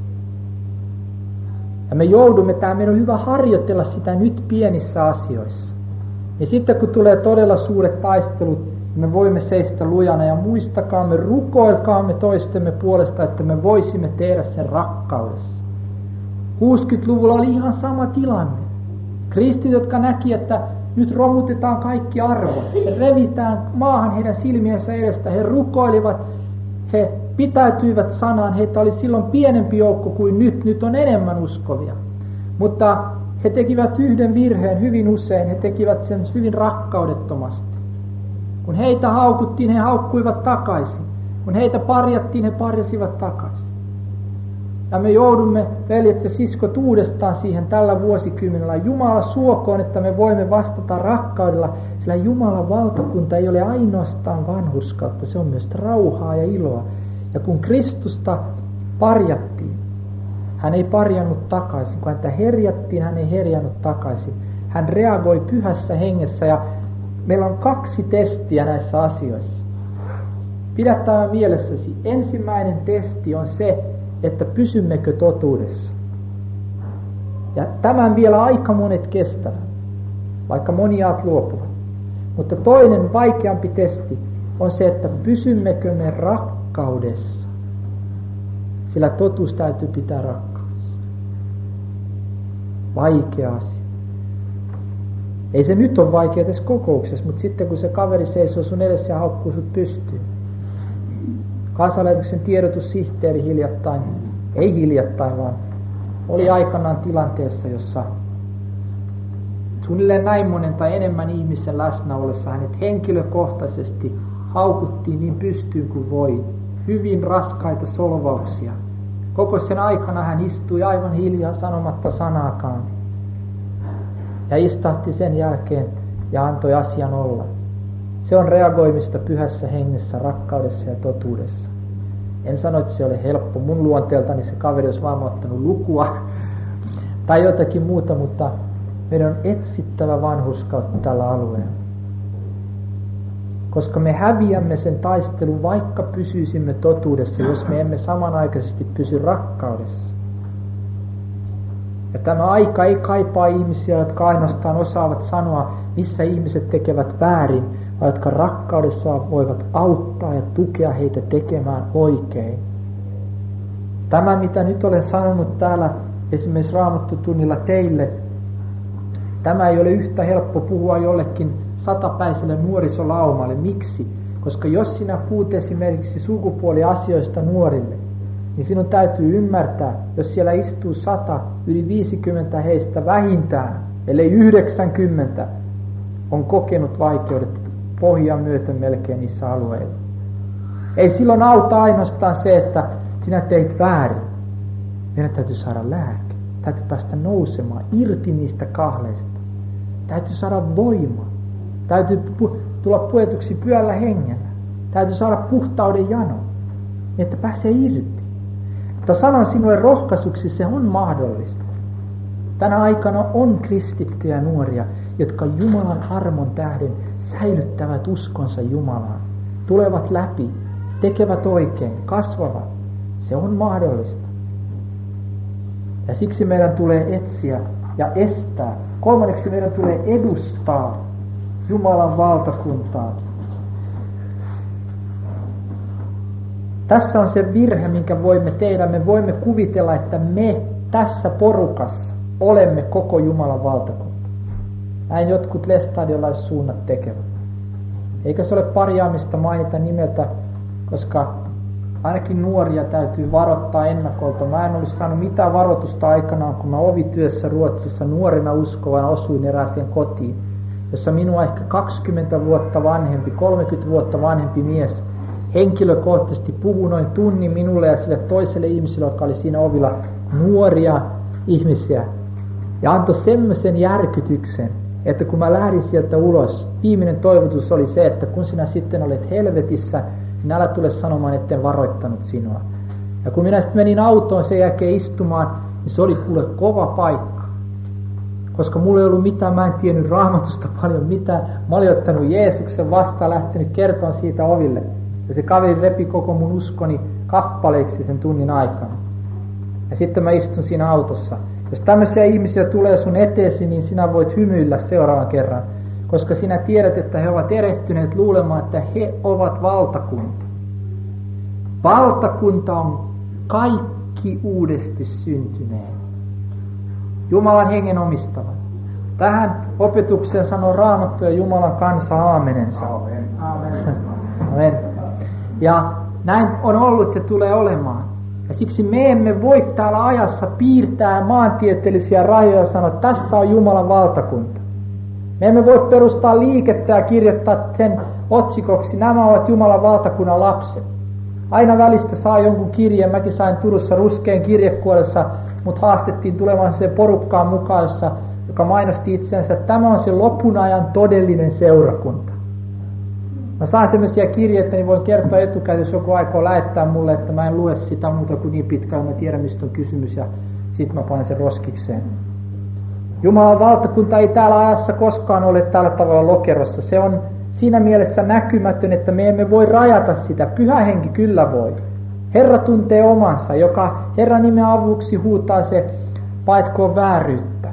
Ja me joudumme tähän, meidän on hyvä harjoitella sitä nyt pienissä asioissa. Ja sitten kun tulee todella suuret taistelut, me voimme seistä lujana ja muistakaamme, rukoilkaamme toistemme puolesta, että me voisimme tehdä sen rakkaudessa. 60-luvulla oli ihan sama tilanne. Kristityt, jotka näki, että nyt romutetaan kaikki arvot, revitään maahan heidän silmiensä edestä, he rukoilivat, he pitäytyivät sanaan, heitä oli silloin pienempi joukko kuin nyt on enemmän uskovia. Mutta he tekivät yhden virheen hyvin usein, he tekivät sen hyvin rakkaudettomasti. Kun heitä haukuttiin, he haukkuivat takaisin. Kun heitä parjattiin, he parjasivat takaisin. Ja me joudumme, veljet ja siskot, uudestaan siihen tällä vuosikymmenellä. Jumala suokoon, että me voimme vastata rakkaudella, sillä Jumalan valtakunta ei ole ainoastaan vanhurskautta, se on myös rauhaa ja iloa. Ja kun Kristusta parjattiin, hän ei parjannut takaisin. Kun häntä herjattiin, hän ei herjannut takaisin. Hän reagoi pyhässä hengessä ja meillä on 2 testiä näissä asioissa. Pidä tämä mielessäsi. Ensimmäinen testi on se, että pysymmekö totuudessa. Ja tämän vielä aika monet kestävät, vaikka moniaat luopuvat. Mutta toinen vaikeampi testi on se, että pysymmekö me rakkaudessa. Sillä totuus täytyy pitää rakkaudessa. Vaikea asia. Ei se nyt ole vaikea tässä kokouksessa, mutta sitten kun se kaveri seisoo sun edessä ja haukkuu sut pystyyn. Kansanlähetyksen tiedotussihteeri hiljattain, ei hiljattain vaan, oli aikanaan tilanteessa, jossa suunnilleen näin monen tai enemmän ihmisen läsnä ollessa hänet henkilökohtaisesti haukuttiin niin pystyyn kuin voi. Hyvin raskaita solvauksia. Koko sen aikana hän istui aivan hiljaa sanomatta sanaakaan. Ja istahti sen jälkeen ja antoi asian olla. Se on reagoimista pyhässä hengessä, rakkaudessa ja totuudessa. En sano, että se ole helppo. Mun luonteeltani se kaveri olisi vaan ottanut lukua tai jotakin muuta, mutta meidän on etsittävä vanhurskautta tällä alueella. Koska me häviämme sen taistelun, vaikka pysyisimme totuudessa, jos me emme samanaikaisesti pysy rakkaudessa. Ja tämä aika ei kaipaa ihmisiä, jotka ainoastaan osaavat sanoa, missä ihmiset tekevät väärin, vaan jotka rakkaudessa voivat auttaa ja tukea heitä tekemään oikein. Tämä, mitä nyt olen sanonut täällä esimerkiksi Raamattutunnilla teille, tämä ei ole yhtä helppo puhua jollekin 100-päiselle nuorisolaumalle. Miksi? Koska jos sinä puhut esimerkiksi sukupuoliasioista nuorille, niin sinun täytyy ymmärtää, jos siellä istuu 100, yli 50 heistä vähintään, ellei 90, on kokenut vaikeudet pohjaa myöten melkein niissä alueilla. Ei silloin auta ainoastaan se, että sinä teit väärin. Meidän täytyy saada lääke. Täytyy päästä nousemaan irti niistä kahleista. Täytyy saada voima. Täytyy tulla puetuksi pyöllä hengellä. Täytyy saada puhtauden jano, niin että pääsee irti. Mutta sanon sinulle rohkaisuksi, se on mahdollista. Tänä aikana on kristittyjä nuoria, jotka Jumalan armon tähden säilyttävät uskonsa Jumalaan. Tulevat läpi, tekevät oikein, kasvavat. Se on mahdollista. Ja siksi meidän tulee etsiä ja estää. Kolmanneksi meidän tulee edustaa Jumalan valtakuntaa. Tässä on se virhe, minkä voimme tehdä. Me voimme kuvitella, että me tässä porukassa olemme koko Jumalan valtakunta. Näin jotkut lestadiolaissuunnat tekevät. Eikä se ole parjaamista mainita nimeltä, koska ainakin nuoria täytyy varoittaa ennakolta. Mä en olisi saanut mitään varoitusta aikanaan, kun mä ovityössä Ruotsissa nuorena uskovana osuin erääseen kotiin, jossa minua ehkä 20 vuotta vanhempi, 30 vuotta vanhempi mies henkilökohtaisesti puhui noin tunnin minulle ja sille toiselle ihmiselle, joka oli siinä ovilla, nuoria ihmisiä, ja antoi semmoisen järkytyksen, että kun mä lähdin sieltä ulos, viimeinen toivotus oli se, että kun sinä sitten olet helvetissä, niin älä tule sanomaan, etten varoittanut sinua. Ja kun minä sitten menin autoon sen jälkeen istumaan, niin se oli kuule kova paikka. Koska mulla ei ollut mitään, mä en tiennyt Raamatusta paljon mitään. Mä olin ottanut Jeesuksen vastaan, lähtenyt kertomaan siitä oville. Ja se kaveri repi koko mun uskoni kappaleiksi sen tunnin aikana. Ja sitten mä istun siinä autossa. Jos tämmöisiä ihmisiä tulee sun eteesi, niin sinä voit hymyillä seuraavan kerran. Koska sinä tiedät, että he ovat erehtyneet luulemaan, että he ovat valtakunta. Valtakunta on kaikki uudesti syntyneet. Jumalan hengen omistavat. Tähän opetukseen sanoo Raamattu ja Jumalan kansa aamenensa. Amen. Amen. Ja näin on ollut ja tulee olemaan. Ja siksi me emme voi täällä ajassa piirtää maantieteellisiä rajoja ja sanoa, että tässä on Jumalan valtakunta. Me emme voi perustaa liikettä ja kirjoittaa sen otsikoksi, nämä ovat Jumalan valtakunnan lapset. Aina välistä saa jonkun kirjeen, mäkin sain Turussa ruskean kirjekuoressa, mut haastettiin tulemaan sen porukkaan mukaan, joka mainosti itsensä, että tämä on se lopun ajan todellinen seurakunta. Mä saan semmoisia kirjeitä, niin voin kertoa etukäteen, jos joku aikoo lähettää mulle, että mä en lue sitä muuta kuin niin pitkään, mä tiedän mistä on kysymys ja sit mä panen sen roskikseen. Jumalan valtakunta ei täällä ajassa koskaan ole tällä tavalla lokerossa. Se on siinä mielessä näkymätön, että me emme voi rajata sitä. Pyhä henki kyllä voi. Herra tuntee omansa, joka Herran nimen avuksi huutaa se paetkoon vääryyttä.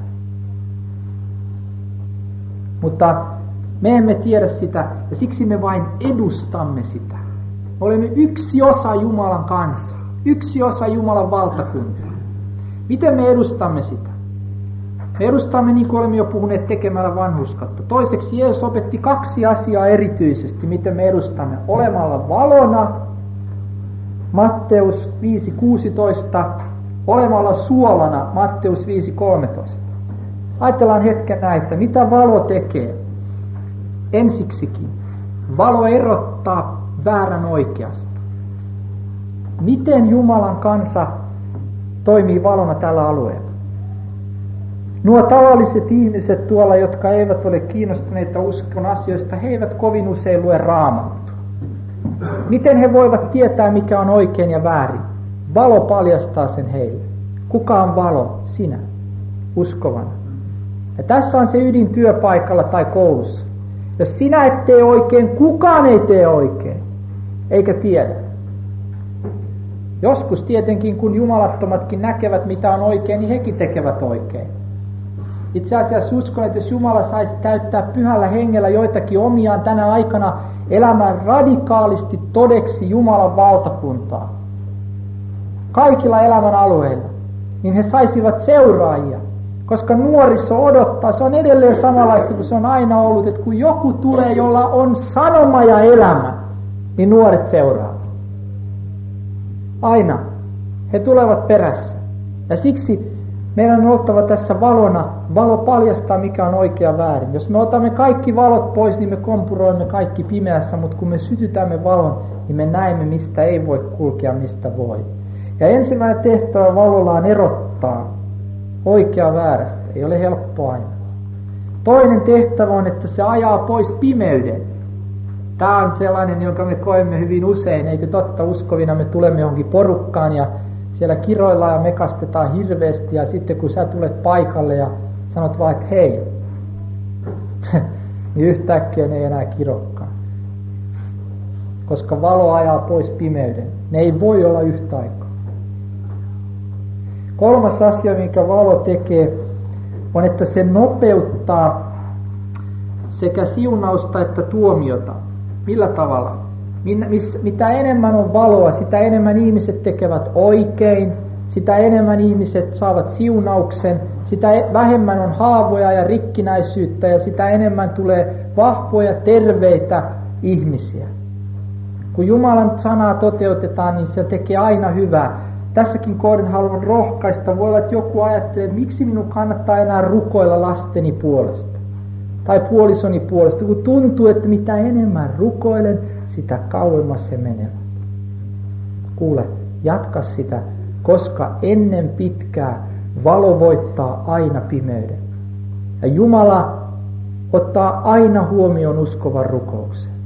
Mutta me emme tiedä sitä ja siksi me vain edustamme sitä. Me olemme yksi osa Jumalan kansaa, yksi osa Jumalan valtakuntaa. Miten me edustamme sitä? Me edustamme, niin kuin olemme jo puhuneet, tekemällä vanhurskautta. Toiseksi Jeesus opetti 2 asiaa erityisesti, miten me edustamme. Olemalla valona, Matteus 5:16, olemalla suolana, Matteus 5:13. Ajatellaan hetken näitä, mitä valo tekee. Ensiksikin, valo erottaa väärän oikeasta. Miten Jumalan kansa toimii valona tällä alueella? Nuo tavalliset ihmiset tuolla, jotka eivät ole kiinnostuneita uskon asioista, he eivät kovin usein lue Raamattua. Miten he voivat tietää, mikä on oikein ja väärin? Valo paljastaa sen heille. Kuka on valo? Sinä, uskovana. Ja tässä on se ydin työpaikalla tai koulussa. Jos sinä et tee oikein, kukaan ei tee oikein, eikä tiedä. Joskus tietenkin, kun jumalattomatkin näkevät, mitä on oikein, niin hekin tekevät oikein. Itse asiassa uskon, että jos Jumala saisi täyttää pyhällä hengellä joitakin omiaan tänä aikana elämään radikaalisti todeksi Jumalan valtakuntaa, kaikilla elämän alueilla, niin he saisivat seuraajia. Koska nuoriso odottaa, se on edelleen samanlaista kuin se on aina ollut, että kun joku tulee, jolla on sanoma ja elämä, niin nuoret seuraavat. Aina. He tulevat perässä. Ja siksi meidän on oltava tässä valona. Valo paljastaa, mikä on oikea väärin. Jos me otamme kaikki valot pois, niin me kompuroimme kaikki pimeässä, mutta kun me sytytämme valon, niin me näemme, mistä ei voi kulkea, mistä voi. Ja ensimmäinen tehtävä valolla on erottaa oikea väärästä. Ei ole helppoa aina. Toinen tehtävä on, että se ajaa pois pimeyden. Tämä on sellainen, jonka me koemme hyvin usein. Eikö totta, uskovina me tulemme johonkin porukkaan ja siellä kiroillaan ja mekastetaan hirveästi. Ja sitten kun sä tulet paikalle ja sanot vaan, että hei, niin yhtäkkiä ne ei enää kirokkaan. Koska valo ajaa pois pimeyden. Ne ei voi olla yhtä aikaa. Kolmas asia, minkä valo tekee, on, että se nopeuttaa sekä siunausta että tuomiota. Millä tavalla? Mitä enemmän on valoa, sitä enemmän ihmiset tekevät oikein, sitä enemmän ihmiset saavat siunauksen, sitä vähemmän on haavoja ja rikkinäisyyttä ja sitä enemmän tulee vahvoja, terveitä ihmisiä. Kun Jumalan sanaa toteutetaan, niin se tekee aina hyvää. Tässäkin kohden haluan rohkaista. Voi olla, että joku ajattelee, että miksi minun kannattaa enää rukoilla lasteni puolesta tai puolisoni puolesta, kun tuntuu, että mitä enemmän rukoilen, sitä kauemmas he menevät. Kuule, jatka sitä, koska ennen pitkää valo voittaa aina pimeyden. Ja Jumala ottaa aina huomioon uskovan rukouksen.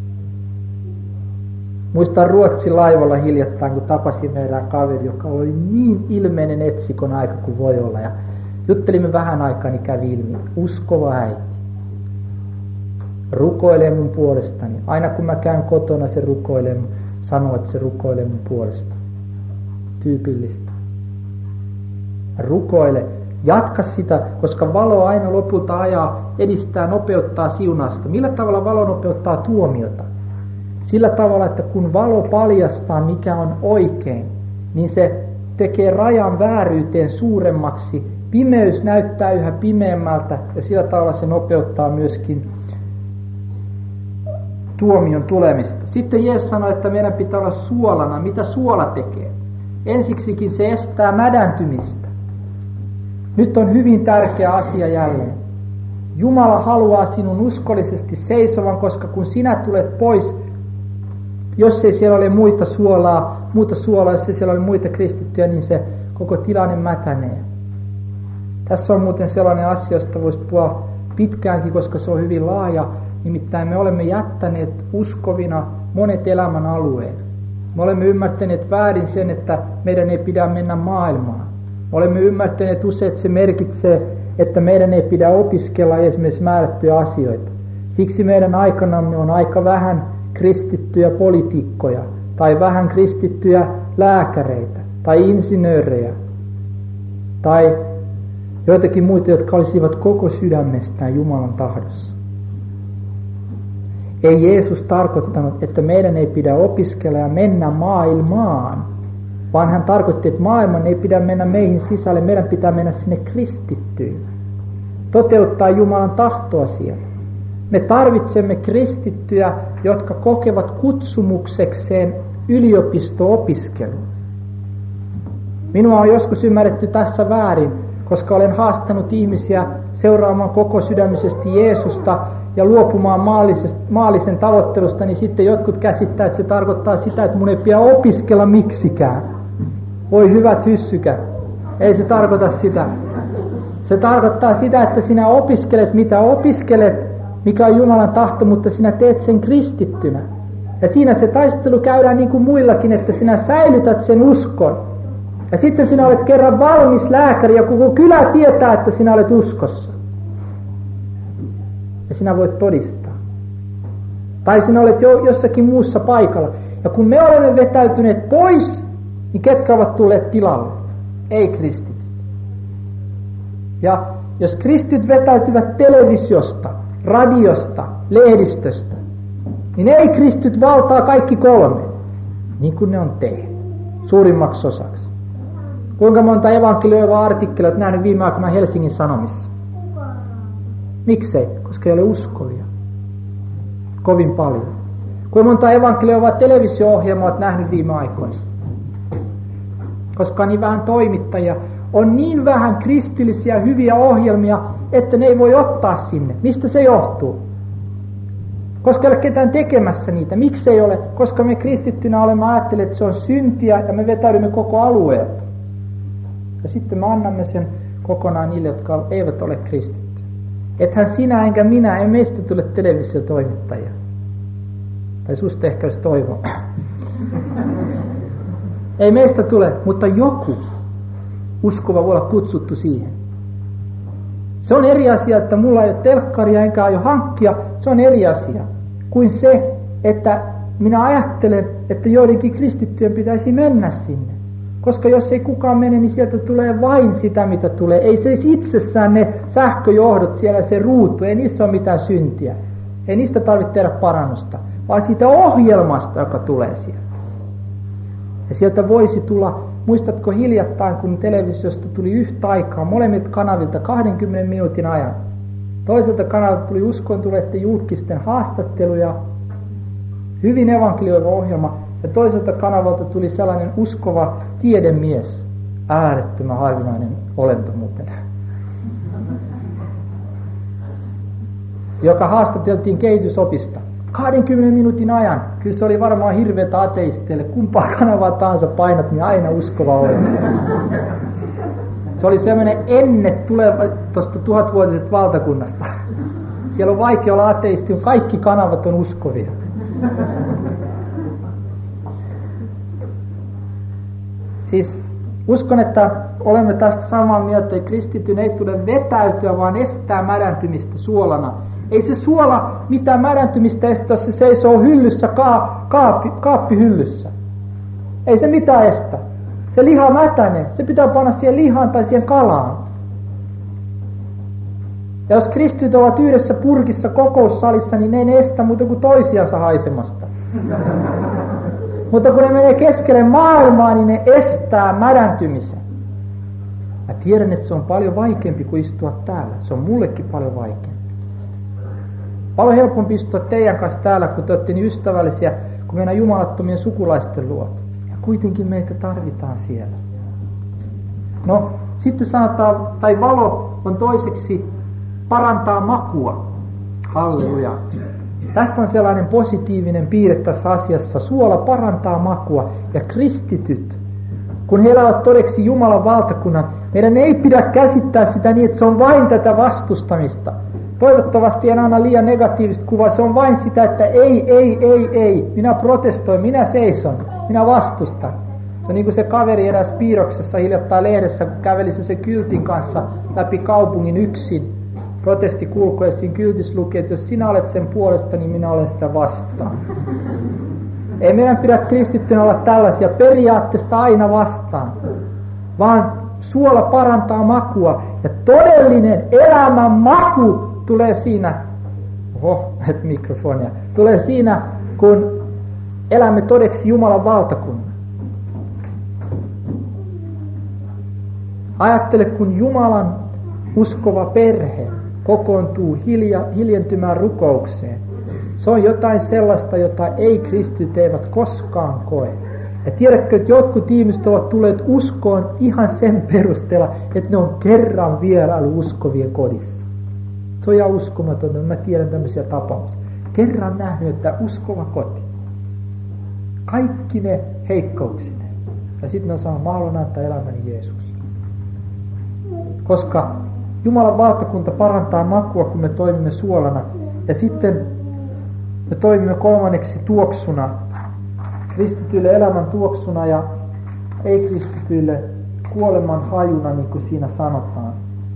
Muistan Ruotsin laivalla hiljattain, kun tapasin meidän kaveri, joka oli niin ilmeinen etsikon aika kuin voi olla. Ja juttelimme vähän aikaa, niin kävi ilmi. Uskova äiti. Rukoilee mun puolestani. Aina kun mä käyn kotona, se rukoilee, sanoo, että se rukoilee mun puolesta. Tyypillistä. Rukoile. Jatka sitä, koska valo aina lopulta ajaa, edistää, nopeuttaa siunasta. Millä tavalla valo nopeuttaa tuomiota? Sillä tavalla, että kun valo paljastaa, mikä on oikein, niin se tekee rajan vääryyteen suuremmaksi. Pimeys näyttää yhä pimeämmältä ja sillä tavalla se nopeuttaa myöskin tuomion tulemista. Sitten Jeesus sanoi, että meidän pitää olla suolana. Mitä suola tekee? Ensiksikin se estää mädäntymistä. Nyt on hyvin tärkeä asia jälleen. Jumala haluaa sinun uskollisesti seisovan, koska kun sinä tulet pois, jos ei siellä ole muuta suolaa, jos ei siellä ole muita kristittyjä, niin se koko tilanne mätänee. Tässä on muuten sellainen asia, josta voisi puhua pitkäänkin, koska se on hyvin laaja. Nimittäin me olemme jättäneet uskovina monet elämän alueet. Me olemme ymmärtäneet väärin sen, että meidän ei pidä mennä maailmaan. Me olemme ymmärtäneet usein, että se merkitsee, että meidän ei pidä opiskella esimerkiksi määrättyjä asioita. Siksi meidän aikanamme on aika vähän kristittyjä poliitikkoja, tai vähän kristittyjä lääkäreitä, tai insinöörejä, tai joitakin muita, jotka olisivat koko sydämestään Jumalan tahdossa. Ei Jeesus tarkoittanut, että meidän ei pidä opiskella ja mennä maailmaan, vaan hän tarkoitti, että maailman ei pidä mennä meihin sisälle, meidän pitää mennä sinne kristittyyn. Toteuttaa Jumalan tahtoa siellä. Me tarvitsemme kristittyjä, jotka kokevat kutsumuksekseen yliopisto-opiskelun. Minua on joskus ymmärretty tässä väärin, koska olen haastanut ihmisiä seuraamaan koko sydämisesti Jeesusta ja luopumaan maallisen tavoittelusta, niin sitten jotkut käsittävät, että se tarkoittaa sitä, että mun ei pidä opiskella miksikään. Voi hyvät hyssykät. Ei se tarkoita sitä. Se tarkoittaa sitä, että sinä opiskelet, mitä opiskelet, mikä on Jumalan tahto, mutta sinä teet sen kristittynä. Ja siinä se taistelu käydään niin kuin muillakin, että sinä säilytät sen uskon. Ja sitten sinä olet kerran valmis lääkäri ja koko kylä tietää, että sinä olet uskossa. Ja sinä voit todistaa. Tai sinä olet jossakin muussa paikalla. Ja kun me olemme vetäytyneet pois, niin ketkä ovat tulleet tilalle? Ei kristityt. Ja jos kristityt vetäytyvät televisiosta, radiosta, lehdistöstä, niin ei kristityt valtaa kaikki kolme, niin kuin ne on tehnyt, suurimmaksi osaksi. Kuinka monta evankelioivaa artikkelia olet nähnyt viime aikoina Helsingin Sanomissa? Miksei? Koska ei ole uskovia. Kovin paljon. Kuinka monta evankelioivaa televisio-ohjelmaa olet nähnyt viime aikoina? koska on niin vähän toimittajia. On niin vähän kristillisiä hyviä ohjelmia, että ne ei voi ottaa sinne. Mistä se johtuu? Koska ei ole ketään tekemässä niitä. Miksi ei ole? Koska me kristittynä olemme ajatelleet, että se on syntiä ja me vetäydymme koko alueelta. Ja sitten me annamme sen kokonaan niille, jotka eivät ole kristitty. Ethän sinä enkä minä, ei meistä tule televisiotoimittajia. Tai susta ehkä olisi toivoa. Ei meistä tule, mutta joku uskova voi olla kutsuttu siihen. Se on eri asia, että mulla ei ole telkkaria enkä aio hankkia. Se on eri asia kuin se, että minä ajattelen, että joidenkin kristittyjen pitäisi mennä sinne. Koska jos ei kukaan mene, niin sieltä tulee vain sitä, mitä tulee. Ei se itsessään ne sähköjohdot siellä, se ruutu, ei niissä ole mitään syntiä. Ei niistä tarvitse tehdä parannusta, vaan siitä ohjelmasta, joka tulee sieltä. Ja sieltä voisi tulla, muistatko hiljattain, kun televisiosta tuli yhtä aikaa molemmilta kanavilta 20 minuutin ajan. Toiselta kanavalta tuli uskon tulette julkisten haastatteluja, hyvin evankelioiva ohjelma, ja toiselta kanavalta tuli sellainen uskova tiedemies, äärettömän harvinainen olento muuten, joka haastateltiin kehitysopista 20 minuutin ajan. Kyllä se oli varmaan hirveätä ateisteille. Kumpaa kanavaa tahansa painat, niin aina uskova olento. Se oli sellainen enne tuleva tuosta 1000-vuotisesta valtakunnasta. Siellä on vaikea olla ateisti, kaikki kanavat on uskovia. Siis uskon, että olemme tästä samaa mieltä, että kristityn ei tule vetäytyä, vaan estää mädäntymistä suolana. Ei se suola mitään mädäntymistä estä, jos se seisoo hyllyssä, kaappihyllyssä. Ei se mitään estä. Se liha mätänee. Se pitää panna siihen lihaan tai siihen kalaan. Ja jos kristityt ovat yhdessä purkissa kokoussalissa, niin ne ei estä muuta kuin toisiansa haisemasta. Mutta kun ne menee keskelle maailmaa, niin ne estää mädäntymisen. Mä tiedän, että se on paljon vaikeampi kuin istua täällä. Se on mullekin paljon vaikeampi. Paljon helpompi istua teidän kanssa täällä, kun te olette niin ystävällisiä, kun mennään jumalattomien sukulaisten luo. Ja kuitenkin meitä tarvitaan siellä. No, sitten sanotaan, tai valo on toiseksi parantaa makua. Halleluja. Tässä on sellainen positiivinen piirre tässä asiassa. Suola parantaa makua. Ja kristityt, kun he elävät todeksi Jumalan valtakunnan, meidän ei pidä käsittää sitä niin, että se on vain tätä vastustamista. Toivottavasti en anna liian negatiivista kuvaa. Se on vain sitä, että ei. Minä protestoin, minä seison, minä vastustan. Se on niin kuin se kaveri eräs piirroksessa hiljattain lehdessä, kun käveli se kyltin kanssa läpi kaupungin yksin. Protesti kulkoi, siinä kyltissä luki, että jos sinä olet sen puolesta, niin minä olen sitä vastaan. Ei meidän pidä kristittynä olla tällaisia periaatteesta aina vastaan, vaan suola parantaa makua. Ja todellinen elämän maku tulee siinä, tulee siinä, kun elämme todeksi Jumalan valtakunnan. Ajattele, kun Jumalan uskova perhe kokoontuu hiljentymään rukoukseen. Se on jotain sellaista, jota ei kristityt eivät koskaan koe. Ja tiedätkö, että jotkut ihmiset ovat tulleet uskoon ihan sen perusteella, että ne on kerran vierailu uskovien kodissa. Se on ihan uskomatonta, mä tiedän tämmöisiä tapauksia. Kerran nähnyt, että uskova koti. Kaikki ne heikkouksineen. Ja sitten ne sanoo, mä haluan antaa elämäni Jeesukselle. Koska Jumalan valtakunta parantaa makua, kun me toimimme suolana. Ja sitten me toimimme kolmanneksi tuoksuna. Kristityille elämän tuoksuna ja ei-kristityille kuoleman hajuna, niin kuin siinä sanotaan.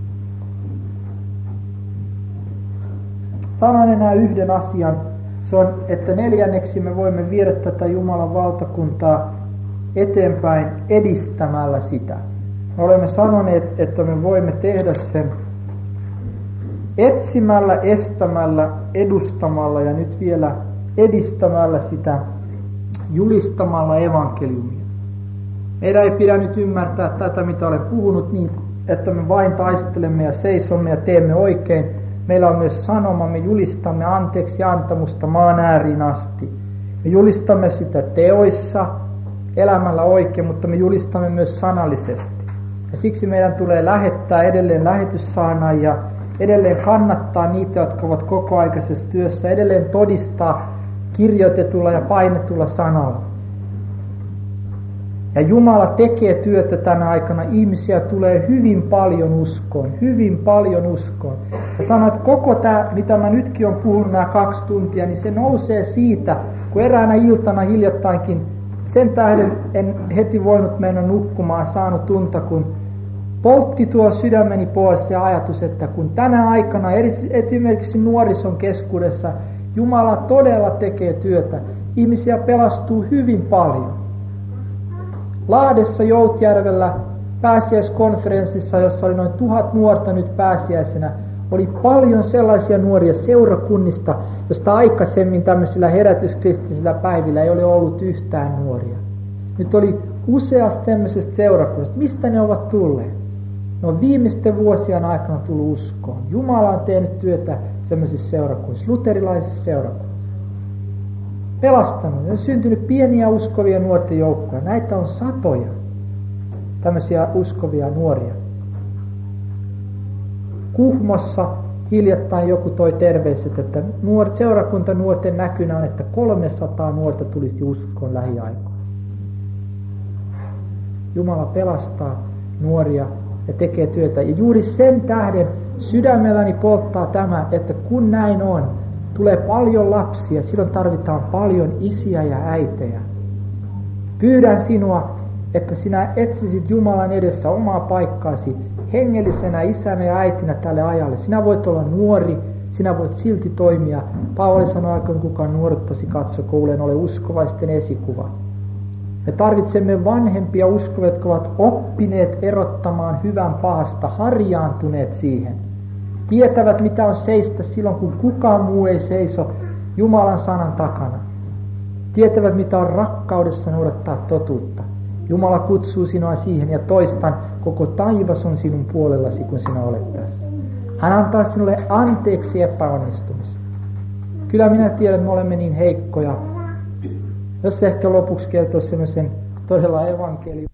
Sanon enää yhden asian. Se on, että neljänneksi me voimme viedä tätä Jumalan valtakuntaa eteenpäin edistämällä sitä. Me olemme sanoneet, että me voimme tehdä sen etsimällä, estämällä, edustamalla ja nyt vielä edistämällä sitä, julistamalla evankeliumia. Meidän ei pidä nyt ymmärtää tätä, mitä olen puhunut, niin että me vain taistelemme ja seisomme ja teemme oikein. Meillä on myös sanoma, me julistamme anteeksi antamusta maan ääriin asti. Me julistamme sitä teoissa, elämällä oikein, mutta me julistamme myös sanallisesti. Ja siksi meidän tulee lähettää edelleen lähetyssaarnaajia, edelleen kannattaa niitä, jotka ovat kokoaikaisessa työssä, edelleen todistaa kirjoitetulla ja painetulla sanalla. Ja Jumala tekee työtä tänä aikana. Ihmisiä tulee hyvin paljon uskoon, hyvin paljon uskoon. Ja sanoin, että koko tämä, mitä mä nytkin olen puhunut nämä 2 tuntia, niin se nousee siitä, kun eräänä iltana hiljattainkin, sen tähden en heti voinut mennä nukkumaan, saanut tunta, kun poltti tuo sydämeni pois se ajatus, että kun tänä aikana esimerkiksi nuorison keskuudessa Jumala todella tekee työtä, ihmisiä pelastuu hyvin paljon. Lahdessa Joutjärvellä pääsiäiskonferenssissa, jossa oli noin 1000 nuorta nyt pääsiäisenä, oli paljon sellaisia nuoria seurakunnista, josta aikaisemmin tämmöisillä herätyskristillisillä päivillä ei ole ollut yhtään nuoria. Nyt oli useasta semmoisesta seurakunnasta. Mistä ne ovat tulleet? Ne on viimeisten vuosien aikana tullut uskoon. Jumala on tehnyt työtä semmoisissa seurakunnissa, luterilaisissa seurakunnissa. Pelastanut. On syntynyt pieniä uskovia nuorten joukkoja. Näitä on satoja. Tämmöisiä uskovia nuoria. Kuhmossa hiljattain joku toi terveiset, että seurakunta nuorten näkynä on, että 300 nuorta tulisi uskoon lähiaikoina. Jumala pelastaa nuoria ja tekee työtä. Ja juuri sen tähden sydämelläni polttaa tämä, että kun näin on, tulee paljon lapsia, silloin tarvitaan paljon isiä ja äitejä. Pyydän sinua, että sinä etsisit Jumalan edessä omaa paikkaasi hengellisenä isänä ja äitinä tälle ajalle. Sinä voit olla nuori, sinä voit silti toimia. Paavali sanoi, alkoon kukaan nuoruttasi katso, koulen ole uskovaisten esikuva. Me tarvitsemme vanhempia uskovia, jotka ovat oppineet erottamaan hyvän pahasta, harjaantuneet siihen. Tietävät, mitä on seistä silloin, kun kukaan muu ei seiso Jumalan sanan takana. Tietävät, mitä on rakkaudessa noudattaa totuutta. Jumala kutsuu sinua siihen ja toistan, koko taivas on sinun puolellasi, kun sinä olet tässä. Hän antaa sinulle anteeksi epäonnistumisen. Kyllä minä tiedän, että me olemme niin heikkoja. Jos ehkä lopuksi kertoo semmoisen todella evankeliumin.